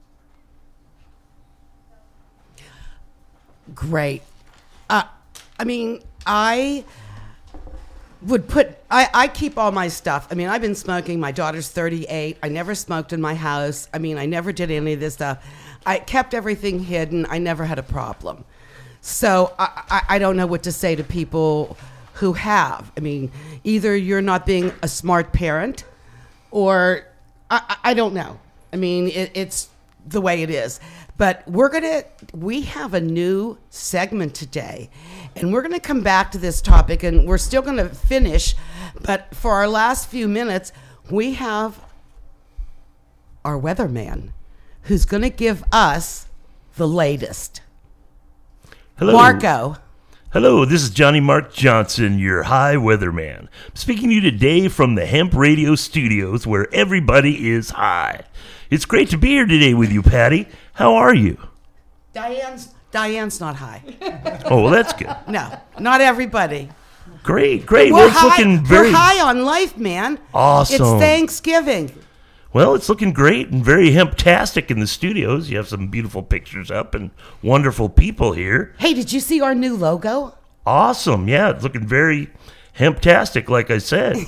Speaker 2: Great. I keep all my stuff. I've been smoking. My daughter's 38. I never smoked in my house. I never did any of this stuff. I kept everything hidden. I never had a problem. So I don't know what to say to people who have. Either you're not being a smart parent or I don't know. It's the way it is. But we have a new segment today, and we're going to come back to this topic, and we're still going to finish. But for our last few minutes, we have our weatherman who's going to give us the latest.
Speaker 7: Hello.
Speaker 2: Marco.
Speaker 7: Hello, this is Johnny Mark Johnson, your high weatherman. I'm speaking to you today from the Hemp Radio Studios, where everybody is high. It's great to be here today with you, Patty. How are you?
Speaker 2: Diane's not high.
Speaker 7: Oh, well, that's good.
Speaker 2: No, not everybody.
Speaker 7: Great. Well, it's looking very...
Speaker 2: We're high on life, man.
Speaker 7: Awesome.
Speaker 2: It's Thanksgiving.
Speaker 7: Well, it's looking great and very hemptastic in the studios. You have some beautiful pictures up and wonderful people here.
Speaker 2: Hey, did you see our new logo?
Speaker 7: Awesome. Yeah, it's looking very hemptastic, like I said.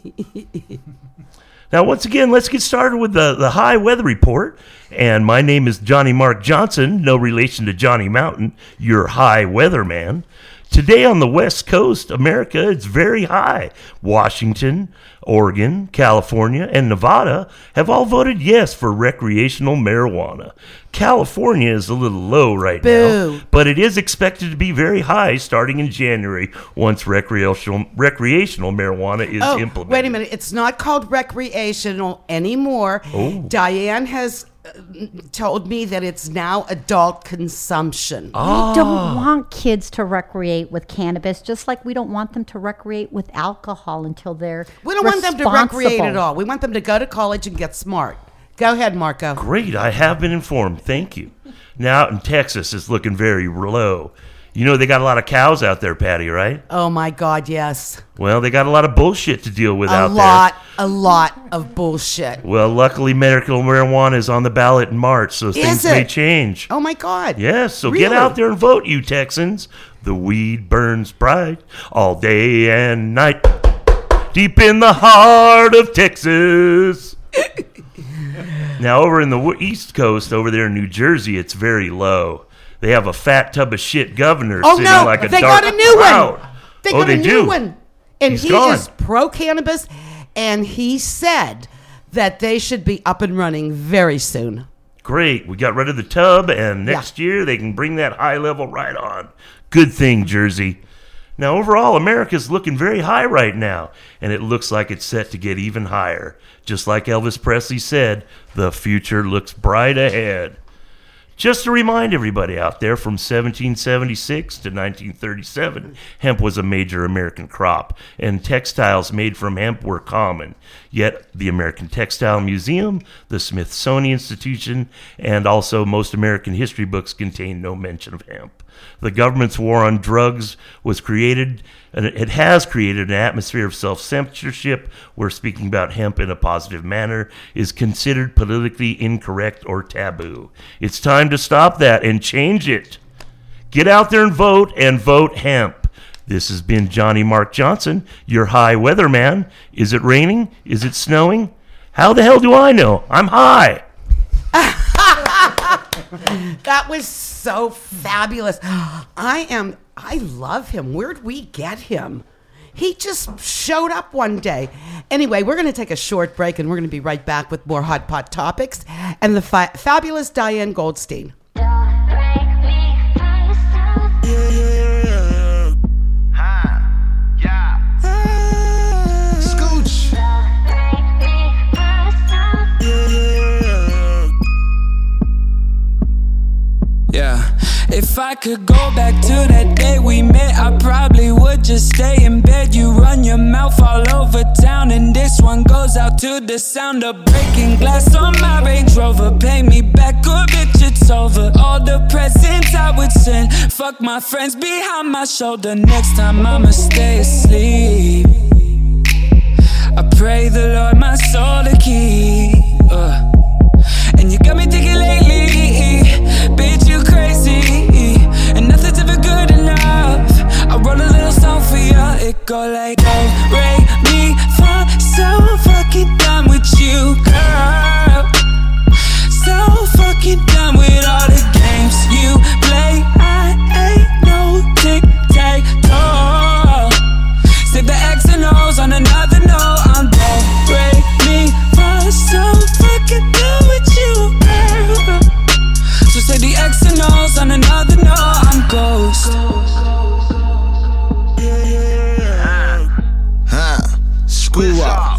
Speaker 7: Now, once again, let's get started with the high weather report. And my name is Johnny Mark Johnson, no relation to Johnny Mountain, your high weatherman. Today on the West Coast, America, it's very high. Washington, Oregon, California, and Nevada have all voted yes for recreational marijuana. California is a little low right now, but it is expected to be very high starting in January once recreational marijuana is implemented.
Speaker 2: Wait a minute. It's not called recreational anymore.
Speaker 7: Oh.
Speaker 2: Diane has told me that it's now adult consumption.
Speaker 4: We don't want kids to recreate with cannabis, just like we don't want them to recreate with alcohol until they're
Speaker 2: We don't want them to recreate at all. We want them to go to college and get smart. Go ahead, Marco.
Speaker 7: Great. I have been informed. Thank you. Now, out in Texas, it's looking very low. You know they got a lot of cows out there, Patty, right?
Speaker 2: Oh, my God, yes.
Speaker 7: Well, they got a lot of bullshit to deal with out there.
Speaker 2: A lot of bullshit.
Speaker 7: Well, luckily, medical marijuana is on the ballot in March, so things may change.
Speaker 2: Oh, my God.
Speaker 7: Yes, so
Speaker 2: Really?
Speaker 7: get out there and vote, you Texans. The weed burns bright all day and night, deep in the heart of Texas. Now, over in the East Coast, over there in New Jersey, it's very low. They have a fat tub of shit governor sitting like a
Speaker 2: they
Speaker 7: dark
Speaker 2: got a new
Speaker 7: cloud.
Speaker 2: one. They got a new one. And
Speaker 7: He's
Speaker 2: he
Speaker 7: gone.
Speaker 2: is pro-cannabis, and he said that they should be up and running very soon.
Speaker 7: Great. We got rid of the tub, and next year they can bring that high level right on. Good thing, Jersey. Now, overall, America's looking very high right now, and it looks like it's set to get even higher. Just like Elvis Presley said, the future looks bright ahead. Just to remind everybody out there, from 1776 to 1937, hemp was a major American crop, and textiles made from hemp were common. Yet the American Textile Museum, the Smithsonian Institution, and also most American history books contain no mention of hemp. The government's war on drugs was created, and it has created an atmosphere of self-censorship where speaking about hemp in a positive manner is considered politically incorrect or taboo. It's time to stop that and change it. Get out there and vote hemp. This has been Johnny Mark Johnson, your high weatherman. Is it raining? Is it snowing? How the hell do I know? I'm high.
Speaker 2: That was so fabulous. I love him. Where'd we get him? He just showed up one day. Anyway, we're going to take a short break, and we're going to be right back with more Hot Pot topics and the fabulous Diane Goldstein.
Speaker 8: Yeah, if I could go back to that day we met, I probably would just stay in bed. You run your mouth all over town, and this one goes out to the sound of breaking glass on my Range Rover. Pay me back or bitch, it's over. All the presents I would send, fuck my friends behind my shoulder. Next time I'ma stay asleep. I pray the Lord my soul to keep. And you got me thinking lately, bitch, you crazy, and nothing's ever good enough. I wrote a little song for you, it go like, oh, Ray, me, fa, so fucking done with you, girl. So fucking done with all the games you play. I ain't no tic-tac-toe. Save the X and O's on another note. I'm do, Ray, me, fa, so fucking done with you, girl. So say the X and O's on another note. I'm ghost.
Speaker 9: Screw up.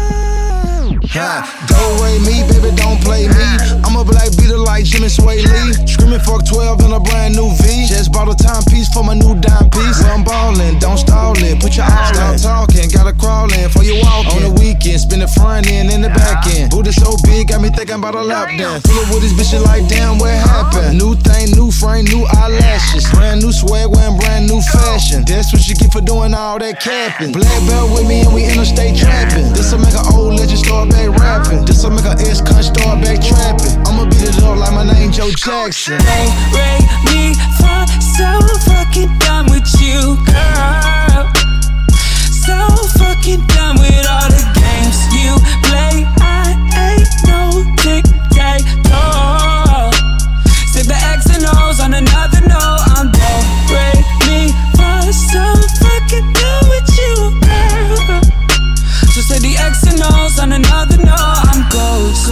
Speaker 9: Don't rate me, baby, don't play me. I'm a black beater like Jimmy Sway Lee. Screaming fuck 12 in a brand new V. Just bought a timepiece for my new dime piece. Well, I'm ballin', don't stall it. Put your all in. Stop talking, gotta crawl in for you walking. On the weekend, spin the front end and the back end. Booty so big, got me thinking about a lap dance. Pull up with this bitch like, damn, what happened? New thing, new frame, new eyelashes. Brand new swag, wearing brand new fashion. That's what you get for doing all that capping. Black belt with me and we interstate trapping. This'll make an old legend start back rapping. This'll make an ex-cunt start back trapping. I'ma beat it up like my name Joe Jackson.
Speaker 8: Ray, me, fa, so fucking done with you, girl. So fucking done with all the games you play. I ain't no tic-tac-toe. Save the X and O's on another note. I'm do, Ray, me, fa, so fucking done with you, girl. So say the X and O's on another note. I'm ghost.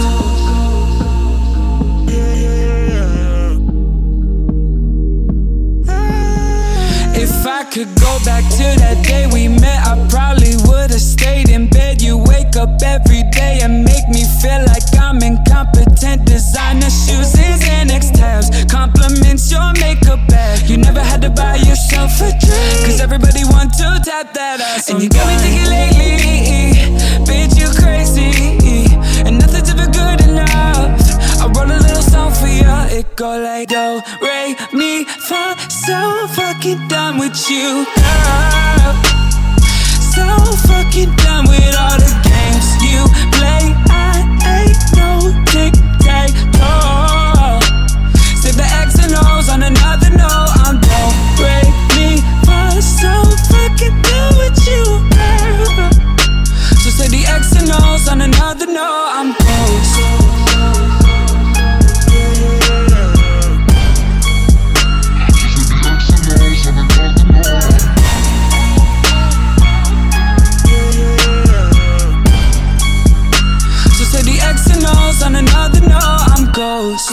Speaker 8: If I could go back to that day we met, I probably would've stayed in bed. You wake up every day and make me feel like I'm incompetent. Designer shoes and Xanax tabs, compliments your makeup bag. You never had to buy yourself a drink, cause everybody want to tap that ass. And you got me thinking lately, bitch, you crazy, and nothing's ever good enough. I wrote a little song for you, it go like, do, re, mi, fa. So fucking done with you, girl. So fucking done with all the games you play. I ain't no tic-tac-toe. Save the X and O's on another note. I'm do, re, mi, fa. So fucking done with you, girl. So say the X and O's on another note. I'm ghost. On another note, I'm ghost.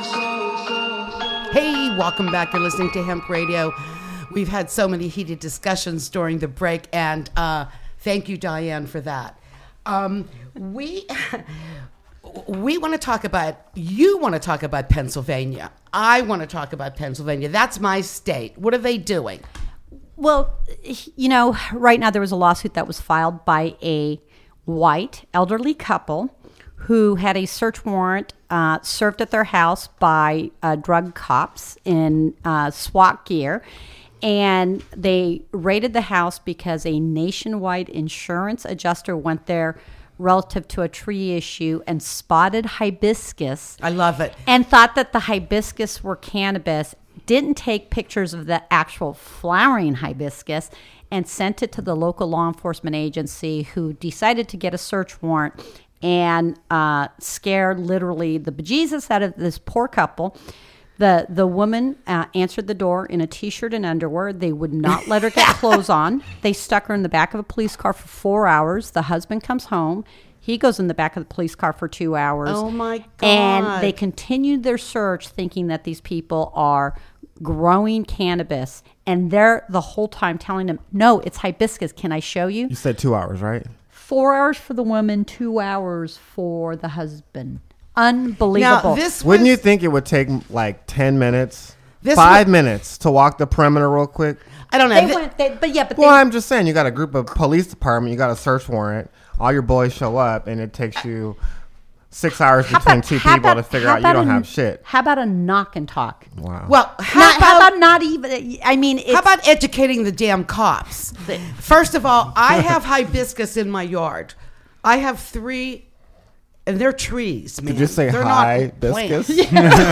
Speaker 2: Hey, welcome back. You're listening to Hemp Radio. We've had so many heated discussions during the break, and thank you, Diane, for that. we want to talk about, you want to talk about Pennsylvania. I want to talk about Pennsylvania. That's my state. What are they doing?
Speaker 4: Well, right now there was a lawsuit that was filed by a white elderly couple who had a search warrant served at their house by drug cops in SWAT gear. And they raided the house because a nationwide insurance adjuster went there relative to a tree issue and spotted hibiscus.
Speaker 2: I love it.
Speaker 4: And thought that the hibiscus were cannabis, didn't take pictures of the actual flowering hibiscus, and sent it to the local law enforcement agency, who decided to get a search warrant and scared literally the bejesus out of this poor couple. The woman answered the door in a T-shirt and underwear. They would not let her get clothes on. They stuck her in the back of a police car for 4 hours. The husband comes home. He goes in the back of the police car for 2 hours.
Speaker 2: Oh, my God.
Speaker 4: And they continued their search thinking that these people are growing cannabis. And they're the whole time telling them, no, it's hibiscus. Can I show you?
Speaker 10: You said 2 hours, right?
Speaker 4: 4 hours for the woman, 2 hours for the husband. Unbelievable.
Speaker 2: Now,
Speaker 10: Wouldn't you think it would take like 10 minutes,
Speaker 2: This
Speaker 10: 5 minutes to walk the perimeter real quick?
Speaker 2: I don't know.
Speaker 10: Well, I'm just saying, you got a group of police department, you got a search warrant, all your boys show up, and it takes you 6 hours between two people to figure out you don't have shit.
Speaker 4: How about a knock and talk?
Speaker 10: Wow.
Speaker 2: Well,
Speaker 4: how about not even? I mean,
Speaker 2: how about educating the damn cops? First of all, I have hibiscus in my yard. I have 3, and they're trees, man.
Speaker 10: Did you say
Speaker 2: they're
Speaker 10: hibiscus? Did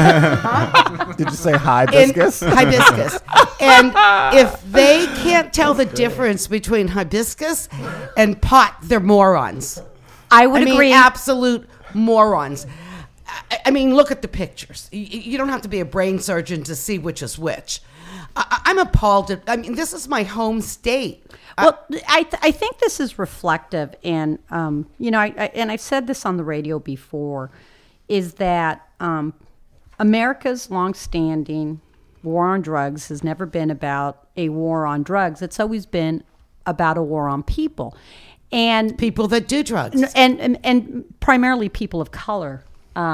Speaker 10: you say hibiscus?
Speaker 2: Hibiscus. And if they can't tell the difference between hibiscus and pot, they're morons.
Speaker 4: I would agree.
Speaker 2: Absolute morons. I mean, look at the pictures. You don't have to be a brain surgeon to see which is which. I'm appalled. I mean, this is my home state.
Speaker 4: Well, I think this is reflective, and and I've said this on the radio before, is that America's longstanding war on drugs has never been about a war on drugs. It's always been about a war on people, and
Speaker 2: people that do drugs,
Speaker 4: and primarily people of color.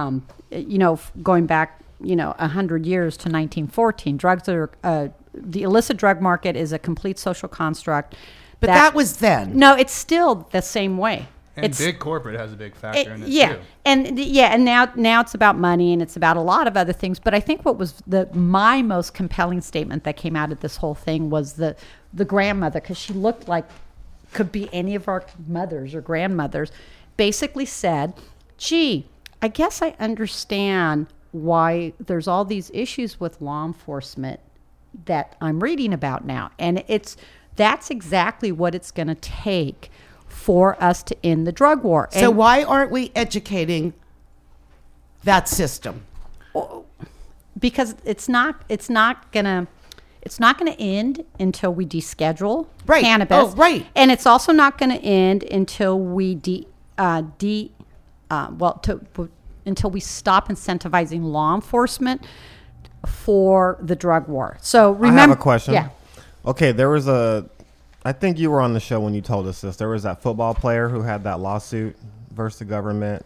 Speaker 4: Going back 100 years to 1914, drugs are the illicit drug market is a complete social construct.
Speaker 2: But that was then.
Speaker 4: No, it's still the same way.
Speaker 6: And big corporate has a big factor in it too.
Speaker 4: And now it's about money, and it's about a lot of other things. But I think what was my most compelling statement that came out of this whole thing was the grandmother, because she looked like could be any of our mothers or grandmothers, basically said, "Gee, I guess I understand why there's all these issues with law enforcement that I'm reading about now." And that's exactly what it's going to take for us to end the drug war.
Speaker 2: So why aren't we educating that system?
Speaker 4: Because it's not going to end until we deschedule cannabis.
Speaker 2: Oh, right.
Speaker 4: And it's also not going to end until we until we stop incentivizing law enforcement for the drug war. So remember,
Speaker 10: I have a question.
Speaker 4: Yeah.
Speaker 10: Okay, I think you were on the show when you told us this. There was that football player who had that lawsuit versus the government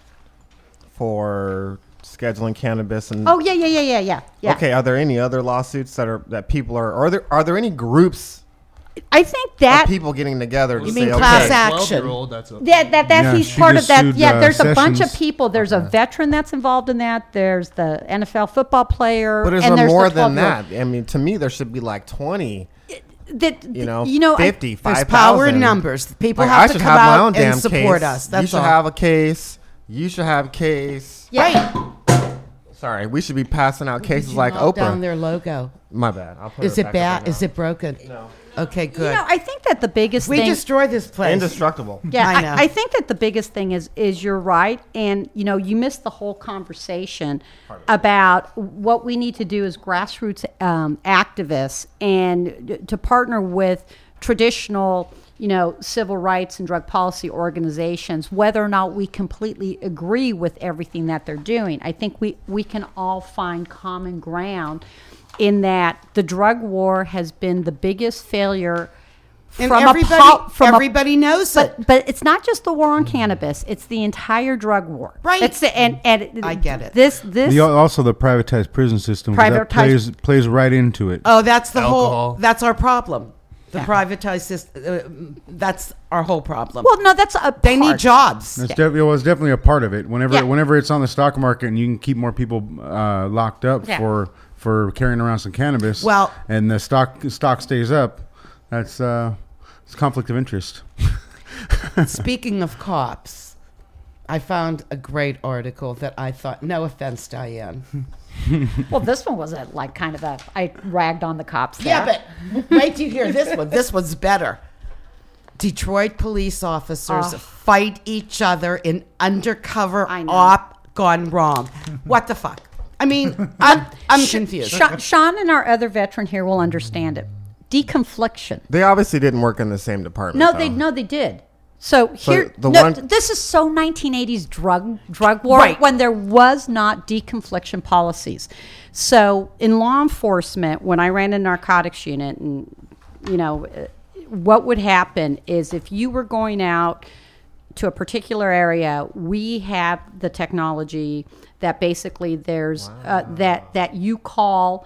Speaker 10: for scheduling cannabis and.
Speaker 4: Oh yeah.
Speaker 10: Okay, are there any other lawsuits that people are there any groups?
Speaker 4: I think that
Speaker 10: people getting together.
Speaker 2: You mean class action?
Speaker 4: He's part of that. Yeah, there's a bunch of
Speaker 3: Sessions.
Speaker 4: people. There's a veteran that's involved in that. There's the NFL football player.
Speaker 10: But
Speaker 4: and there's
Speaker 10: more
Speaker 4: the
Speaker 10: than
Speaker 4: 12-year-old.
Speaker 10: that. I mean, to me, there should be like 20. 50,
Speaker 2: There's
Speaker 10: 5,000.
Speaker 2: power in numbers. People
Speaker 10: Like,
Speaker 2: have
Speaker 10: I
Speaker 2: to
Speaker 10: should
Speaker 2: come
Speaker 10: have my
Speaker 2: out
Speaker 10: own damn
Speaker 2: and support
Speaker 10: case.
Speaker 2: us. That's
Speaker 10: you should
Speaker 2: all.
Speaker 10: have a case. You should have a case.
Speaker 2: Right.
Speaker 10: Sorry, we should be passing out cases
Speaker 2: Did you
Speaker 10: like
Speaker 2: knock
Speaker 10: Oprah.
Speaker 2: down their logo.
Speaker 10: My bad. I'll put
Speaker 2: Is
Speaker 10: it
Speaker 2: it
Speaker 10: back
Speaker 2: bad?
Speaker 10: up right
Speaker 2: Is
Speaker 10: now.
Speaker 2: it broken?
Speaker 10: No.
Speaker 2: Okay, good.
Speaker 4: I think that the biggest
Speaker 2: We
Speaker 4: thing.
Speaker 2: destroy this place.
Speaker 10: Indestructible.
Speaker 4: Yeah,
Speaker 2: I know.
Speaker 4: I think that the biggest thing is you're right, and you missed the whole conversation about what we need to do as grassroots activists and to partner with traditional, civil rights and drug policy organizations, whether or not we completely agree with everything that they're doing. I think we can all find common ground in that the drug war has been the biggest failure
Speaker 2: And
Speaker 4: from
Speaker 2: everybody knows it.
Speaker 4: But it's not just the war on cannabis; it's the entire drug war.
Speaker 2: Right.
Speaker 4: It's and
Speaker 2: I get it.
Speaker 4: This
Speaker 3: Also the privatized prison system that plays right into it.
Speaker 2: Oh, that's the
Speaker 6: Alcohol.
Speaker 2: that's our problem. The privatized system. That's our whole problem.
Speaker 4: Well, no, that's a
Speaker 2: they need jobs.
Speaker 3: It's definitely a part of it. Whenever it's on the stock market and you can keep more people locked up for carrying around some cannabis, and the stock stays up, that's it's conflict of interest.
Speaker 2: Speaking of cops, I found a great article that I thought. No offense, Diane.
Speaker 4: Well, this one was I ragged on the cops there.
Speaker 2: Yeah, but wait till you hear this one. This one's better. Detroit police officers fight each other in undercover op gone wrong. What the fuck? I mean, I'm confused.
Speaker 4: Sean and our other veteran here will understand it. Deconfliction.
Speaker 10: They obviously didn't work in the same department.
Speaker 4: No, they did. So this is so 1980s drug war when there was not deconfliction policies. So in law enforcement, when I ran a narcotics unit, and what would happen is if you were going out to a particular area, we have the technology that basically there's that you call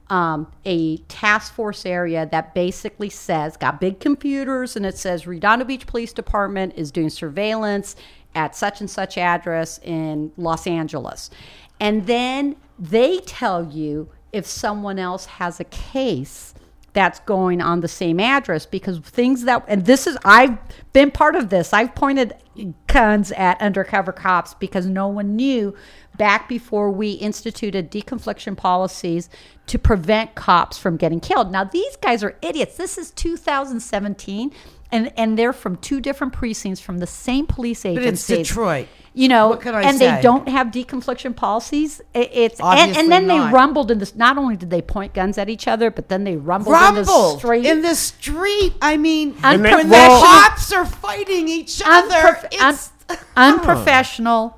Speaker 4: a task force area that basically says, got big computers, and it says Redondo Beach Police Department is doing surveillance at such and such address in Los Angeles. And then they tell you if someone else has a case that's going on the same address, because I've been part of this. I've pointed guns at undercover cops because no one knew back before we instituted deconfliction policies to prevent cops from getting killed. Now, these guys are idiots. This is 2017, and they're from two different precincts from the same police agency.
Speaker 2: But it's Detroit.
Speaker 4: What
Speaker 2: can I say?
Speaker 4: They don't have deconfliction policies. And then they rumbled in this. Not only did they point guns at each other, but then they rumbled
Speaker 2: in the street. I mean,
Speaker 4: when
Speaker 2: the cops are fighting each other, it's
Speaker 4: unprofessional.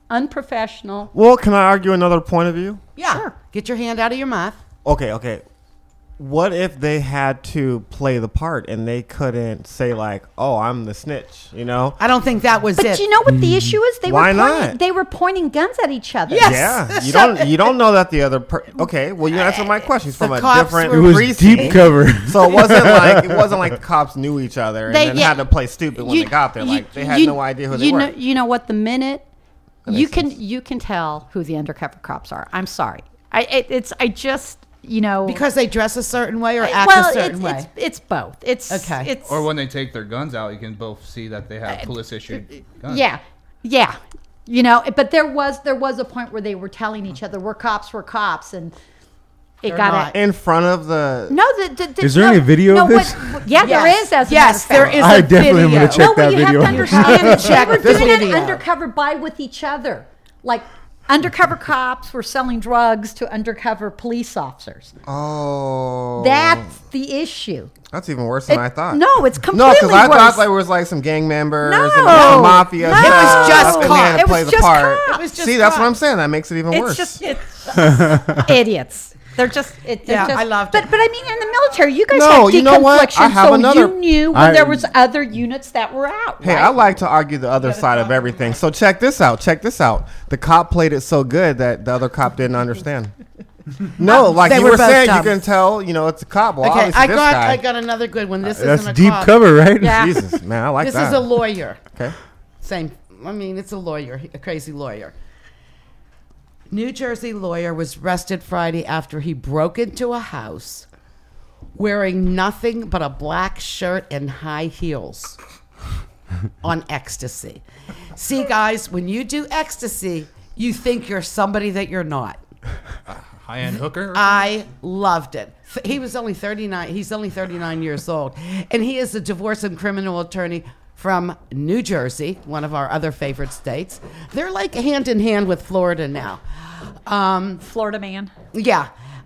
Speaker 10: Well, can I argue another point of view?
Speaker 2: Yeah. Sure. Get your hand out of your mouth.
Speaker 10: Okay. What if they had to play the part and they couldn't say like, "Oh, I'm the snitch,"
Speaker 2: I don't think that was it.
Speaker 4: But you know what the issue is? They were pointing guns at each other.
Speaker 2: Yes.
Speaker 10: Yeah. You don't know that the other okay, well, you answered my questions from a different precinct.
Speaker 3: Deep cover.
Speaker 10: So it wasn't like the cops knew each other and then had to play stupid when they got there. Like they had no idea who they were.
Speaker 4: You know what? The minute you can tell who the undercover cops are. I'm sorry.
Speaker 2: Because they dress a certain way or act a certain way.
Speaker 4: It's both. It's okay.
Speaker 6: Or when they take their guns out, you can both see that they have police issued guns.
Speaker 4: Yeah. But there was a point where they were telling each other, "We're cops, and it got
Speaker 10: in front of the.
Speaker 4: No,
Speaker 3: is there any video of this?
Speaker 4: There is.
Speaker 2: Yes, there is.
Speaker 3: I definitely am going to check that video.
Speaker 4: You have to understand. They were doing it undercover with each other, like. Undercover cops were selling drugs to undercover police officers.
Speaker 10: Oh.
Speaker 4: That's the issue.
Speaker 10: That's even worse than I thought.
Speaker 4: No, it's completely worse.
Speaker 10: No, because I thought there was like some gang members and mafia.
Speaker 2: No, it was just cops.
Speaker 10: It was just
Speaker 2: cops.
Speaker 10: See, that's what I'm saying. That makes it even worse.
Speaker 4: It's idiots. They're just.
Speaker 2: I loved it.
Speaker 4: But I mean, in the military, you guys had deconfliction, you knew when there was other units that were out.
Speaker 10: Hey,
Speaker 4: right?
Speaker 10: I like to argue the other side of everything. So check this out. The cop played it so good that the other cop didn't understand. No, like you were saying, you can tell. It's a cop. Well,
Speaker 2: okay, I got another good one. This isn't a
Speaker 3: deep
Speaker 2: cop.
Speaker 3: cover, right?
Speaker 4: Yeah.
Speaker 10: Jesus, man, I like
Speaker 2: this
Speaker 10: that.
Speaker 2: This is a lawyer.
Speaker 10: Okay.
Speaker 2: Same. I mean, it's a lawyer, a crazy lawyer. New Jersey lawyer was arrested Friday after he broke into a house wearing nothing but a black shirt and high heels on ecstasy. See, guys, when you do ecstasy, you think you're somebody that you're not.
Speaker 6: High-end hooker?
Speaker 2: I loved it. He was only 39. He's only 39 years old. And he is a divorce and criminal attorney from New Jersey, one of our other favorite states. They're like hand in hand with Florida now.
Speaker 4: Florida man.
Speaker 2: Yeah.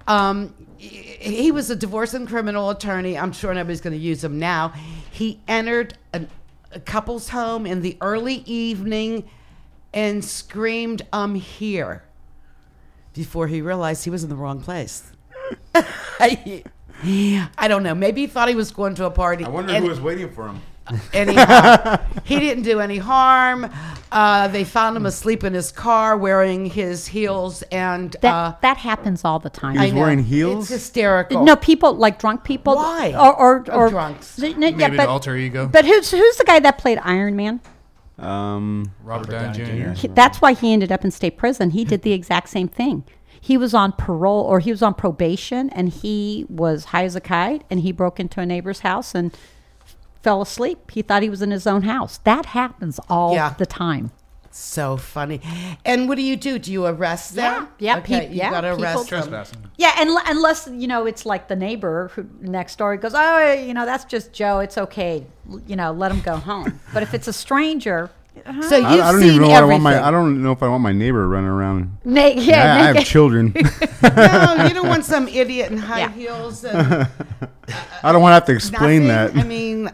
Speaker 2: He was a divorce and criminal attorney. I'm sure nobody's going to use him now. He entered a couple's home in the early evening and screamed, "I'm here," before he realized he was in the wrong place. I don't know. Maybe he thought he was going to a party.
Speaker 3: I wonder who was waiting for him.
Speaker 2: Anyhow, he didn't do any harm. They found him asleep in his car wearing his heels, and
Speaker 4: that happens all the time.
Speaker 3: He was wearing heels?
Speaker 2: It's hysterical.
Speaker 4: No, people like drunk people.
Speaker 2: Why?
Speaker 4: Or
Speaker 2: drunks?
Speaker 6: Maybe the alter ego.
Speaker 4: But who's the guy that played Iron Man?
Speaker 6: Robert Downey Jr.
Speaker 4: That's why he ended up in state prison. He did the exact same thing. He was on parole, or he was on probation, and he was high as a kite, and he broke into a neighbor's house and fell asleep. He thought he was in his own house. That happens all the time.
Speaker 2: So funny. And what do? Do you arrest them?
Speaker 4: Yeah.
Speaker 2: Okay, you got to arrest them.
Speaker 4: Yeah, and unless, it's like the neighbor who next door goes, oh, that's just Joe. It's okay. Let him go home. But if it's a stranger...
Speaker 2: So you've
Speaker 3: I don't
Speaker 2: seen
Speaker 3: even know
Speaker 2: everything.
Speaker 3: I don't know if I want my neighbor running around.
Speaker 4: I
Speaker 3: have children.
Speaker 2: No, you don't want some idiot in high heels. And,
Speaker 3: I don't want to have to explain that.
Speaker 2: I mean,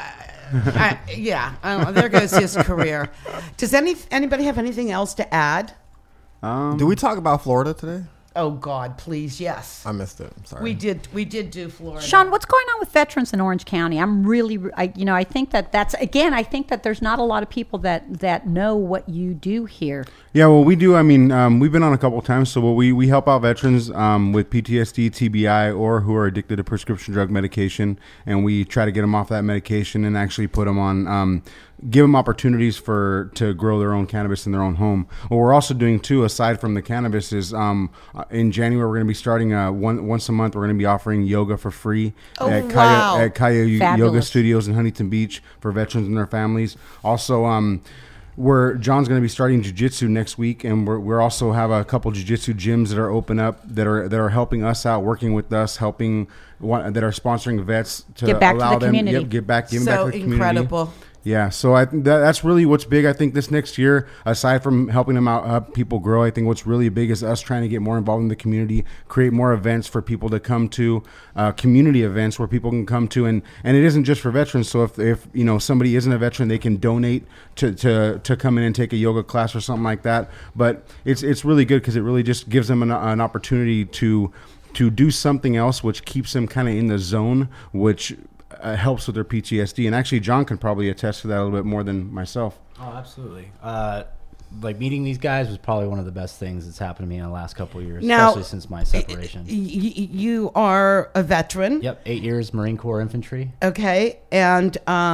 Speaker 2: there goes his career. Does anybody have anything else to add?
Speaker 10: Do we talk about Florida today?
Speaker 2: Oh God, please, yes.
Speaker 10: I missed it. I'm sorry.
Speaker 2: We did do Florida.
Speaker 4: Sean, what's going on with veterans in Orange County? I'm really, I think that's, again, I think that there's not a lot of people that know what you do here.
Speaker 3: Yeah, well, we do. I mean, we've been on a couple of times. So we help out veterans with PTSD, TBI, or who are addicted to prescription drug medication. And we try to get them off that medication and actually put them on, give them opportunities to grow their own cannabis in their own home. What we're also doing too, aside from the cannabis, is in January we're going to be starting once a month. We're going to be offering yoga for free at Kaya Yoga Studios in Huntington Beach for veterans and their families. Also, John's going to be starting jiu-jitsu next week, and we're also have a couple jiu-jitsu gyms that are open up that are helping us out, working with us, that are sponsoring vets to
Speaker 4: get back
Speaker 3: allow
Speaker 4: to the
Speaker 3: them
Speaker 4: community.
Speaker 3: give back to the community.
Speaker 2: Incredible.
Speaker 3: Yeah, so that's really what's big. I think this next year, aside from helping them out, help people grow, I think what's really big is us trying to get more involved in the community, create more events for people to come to, community events where people can come to, and it isn't just for veterans. So if somebody isn't a veteran, they can donate to come in and take a yoga class or something like that. But it's really good because it really just gives them an opportunity to do something else, which keeps them kind of in the zone, which helps with their PTSD. And actually, John can probably attest to that a little bit more than myself.
Speaker 11: Oh, absolutely. Like meeting these guys was probably one of the best things that's happened to me in the last couple of years, especially since my separation.
Speaker 2: You are a veteran.
Speaker 11: Yep, 8 years Marine Corps infantry.
Speaker 2: Okay, and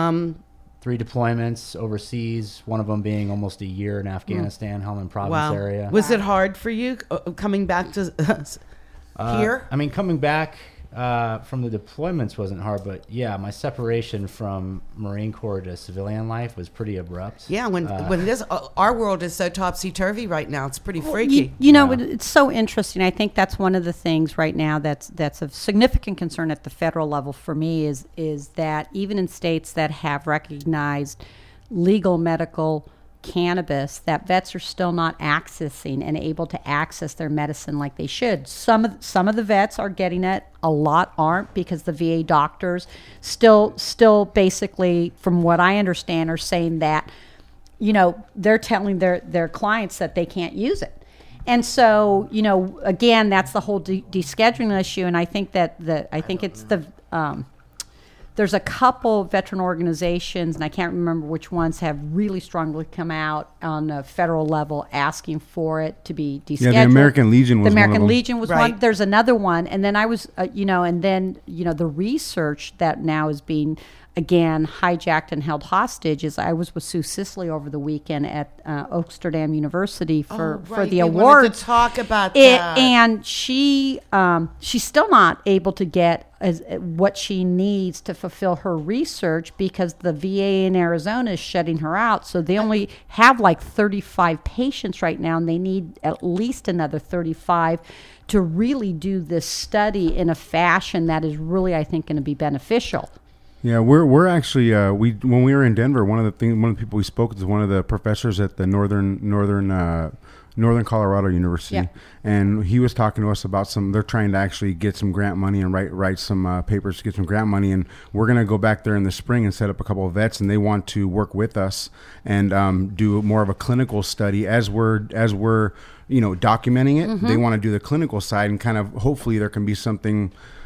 Speaker 11: 3 deployments overseas, one of them being almost a year in Afghanistan, Helmand Province area.
Speaker 2: Was it hard for you coming back to here?
Speaker 11: I mean, coming back from the deployments wasn't hard, but yeah, my separation from Marine Corps to civilian life was pretty abrupt.
Speaker 2: Yeah, when our world is so topsy-turvy right now, it's pretty freaky.
Speaker 4: It's so interesting. I think that's one of the things right now that's of significant concern at the federal level for me is that even in states that have recognized legal medical cannabis, that vets are still not accessing and able to access their medicine like they should. Some of the vets are getting it, a lot aren't, because the VA doctors still basically, from what I understand, are saying that they're telling their clients that they can't use it. And so, again, that's the whole descheduling issue. And I think there's a couple veteran organizations, and I can't remember which ones, have really strongly come out on a federal level asking for it to be descheduled.
Speaker 3: Yeah, the American Legion was one of them.
Speaker 4: The American Legion was one. There's another one. And then I was, the research that now is being, again, hijacked and held hostage is I was with Sue Sisley over the weekend at Amsterdam University for the awards.
Speaker 2: Wanted to talk about that.
Speaker 4: And she's still not able to get what she needs to fulfill her research because the VA in Arizona is shutting her out. So they only have like 35 patients right now, and they need at least another 35 to really do this study in a fashion that is really, I think, going to be beneficial.
Speaker 3: Yeah, we're actually when we were in Denver, one of the people we spoke to was one of the professors at the Northern Colorado University, and he was talking to us about they're trying to actually get some grant money and write some papers to get some grant money, and we're going to go back there in the spring and set up a couple of vets, and they want to work with us and do more of a clinical study as we're documenting it. Mm-hmm. They want to do the clinical side, and kind of hopefully there can be something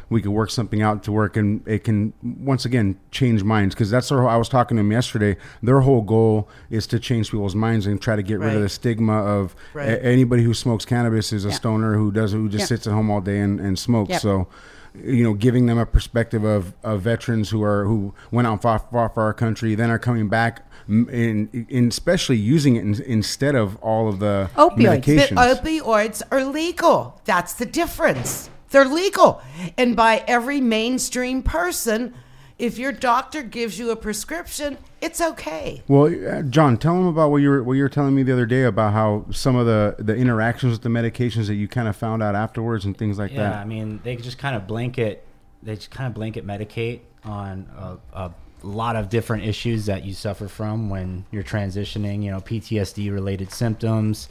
Speaker 3: we could work something out to work, and it can once again change minds, because that's I was talking to them yesterday. Their whole goal is to change people's minds and try to get rid of the stigma of anybody who smokes cannabis is a stoner who just sits at home all day and smokes.
Speaker 4: Yep.
Speaker 3: So, giving them a perspective of veterans who went out far for our country, then are coming back, in especially using it instead of all of the medications.
Speaker 2: But opioids are legal. That's the difference. They're legal. And by every mainstream person, if your doctor gives you a prescription, it's okay.
Speaker 3: Well, John, tell them about what you were telling me the other day about how some of the interactions with the medications that you kind of found out afterwards and things like that.
Speaker 11: Yeah, I mean, they just kind of blanket medicate on a lot of different issues that you suffer from when you're transitioning, PTSD related symptoms.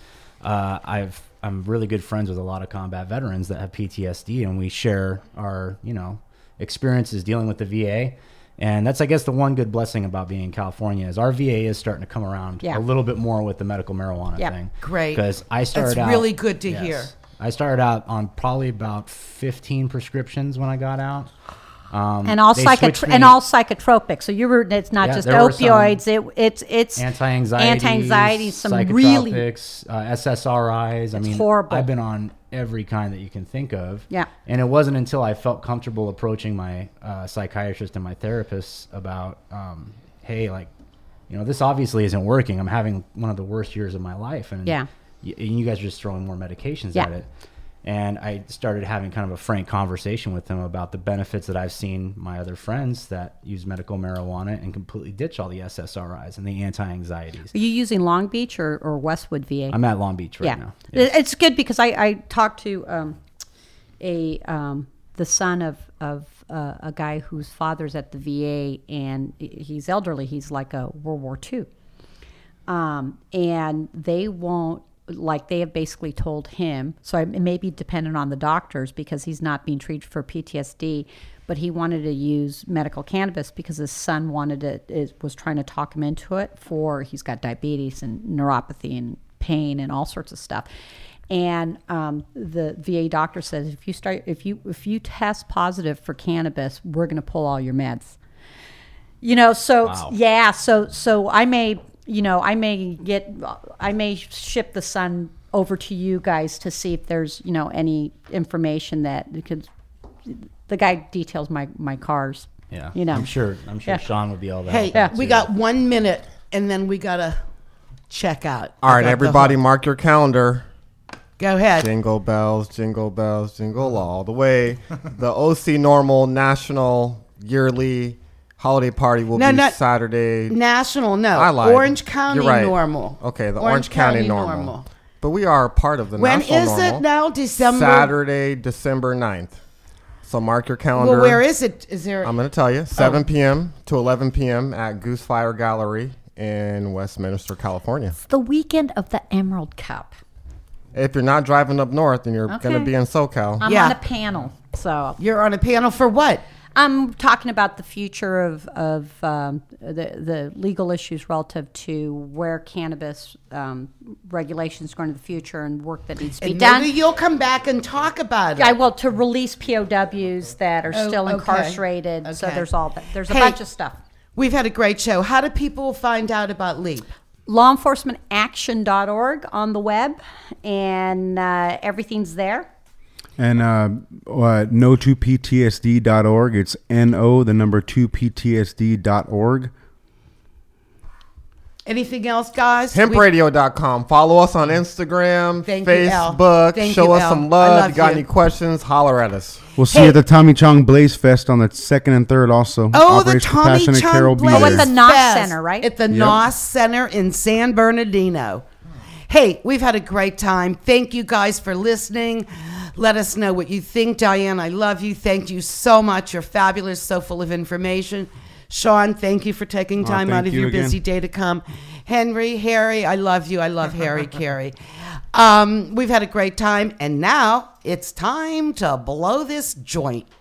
Speaker 11: I'm really good friends with a lot of combat veterans that have PTSD, and we share our, experiences dealing with the VA. And that's, I guess, the one good blessing about being in California is our VA is starting to come around a little bit more with the medical marijuana thing.
Speaker 2: Great.
Speaker 11: Because I started
Speaker 2: That's really good to hear.
Speaker 11: I started out on probably about 15 prescriptions when I got out.
Speaker 4: And all psychotropic. So it's not just opioids. It's anti-anxiety. Some really
Speaker 11: SSRIs. I mean,
Speaker 4: horrible.
Speaker 11: I've been on every kind that you can think of.
Speaker 4: Yeah.
Speaker 11: And it wasn't until I felt comfortable approaching my psychiatrist and my therapist about, hey, this obviously isn't working. I'm having one of the worst years of my life, and you guys are just throwing more medications at it. And I started having kind of a frank conversation with him about the benefits that I've seen my other friends that use medical marijuana and completely ditch all the SSRIs and the anti-anxieties.
Speaker 4: Are you using Long Beach or Westwood VA?
Speaker 11: I'm at Long Beach right now.
Speaker 4: Yes. It's good because I talked to the son of a guy whose father's at the VA, and he's elderly. He's like a World War II. And they won't, they have basically told him, so it may be dependent on the doctors because he's not being treated for PTSD, but he wanted to use medical cannabis because his son was trying to talk him into it he's got diabetes and neuropathy and pain and all sorts of stuff. And the VA doctor says, if you test positive for cannabis, we're going to pull all your meds. So I may ship the son over to you guys to see if there's, any information that could. The guy details my cars.
Speaker 11: Yeah. I'm sure Sean would be all that.
Speaker 2: Hey, we got 1 minute and then we got to check out.
Speaker 10: All right, everybody mark your calendar.
Speaker 2: Go ahead.
Speaker 10: Jingle bells, jingle all the way. The OC Normal National Yearly Holiday Party will be Saturday.
Speaker 2: National, no.
Speaker 10: I lied.
Speaker 2: Orange County Normal.
Speaker 10: Okay, the Orange County Normal. But we are part of the National Normal.
Speaker 2: When is it now? December?
Speaker 10: Saturday, December 9th. So mark your calendar.
Speaker 2: Well, where is it? Is there?
Speaker 10: I'm going to tell you. 7 p.m. to 11 p.m. at Goosefire Gallery in Westminster, California.
Speaker 4: It's the weekend of the Emerald Cup.
Speaker 10: If you're not driving up north, then you're going to be in SoCal.
Speaker 4: I'm on a panel. So
Speaker 2: you're on a panel for what?
Speaker 4: I'm talking about the future of the legal issues relative to where cannabis regulations going to the future and work that needs to be done.
Speaker 2: Maybe you'll come back and talk about it.
Speaker 4: I will, to release POWs that are still incarcerated. Okay. So there's all that. There's a bunch of stuff.
Speaker 2: We've had a great show. How do people find out about LEAP?
Speaker 4: LawEnforcementAction.org on the web, and everything's there.
Speaker 3: And no2ptsd.org. It's no2ptsd.org.
Speaker 2: Anything else, guys?
Speaker 10: Hempradio.com. Follow us on Instagram, Facebook. Show us some love. If you got any questions, holler at us.
Speaker 3: We'll see you at the Tommy Chong Blaze Fest on the 2nd and 3rd also.
Speaker 2: Oh, the Tommy Chong Blaze
Speaker 4: Fest. At the NOS Center, right?
Speaker 2: At the NOS Center in San Bernardino. Hey, we've had a great time. Thank you guys for listening. Let us know what you think. Diane, I love you. Thank you so much. You're fabulous, so full of information. Sean, thank you for taking time out of your busy day to come. Henry, Harry, I love you. I love Harry Carey. We've had a great time, and now it's time to blow this joint.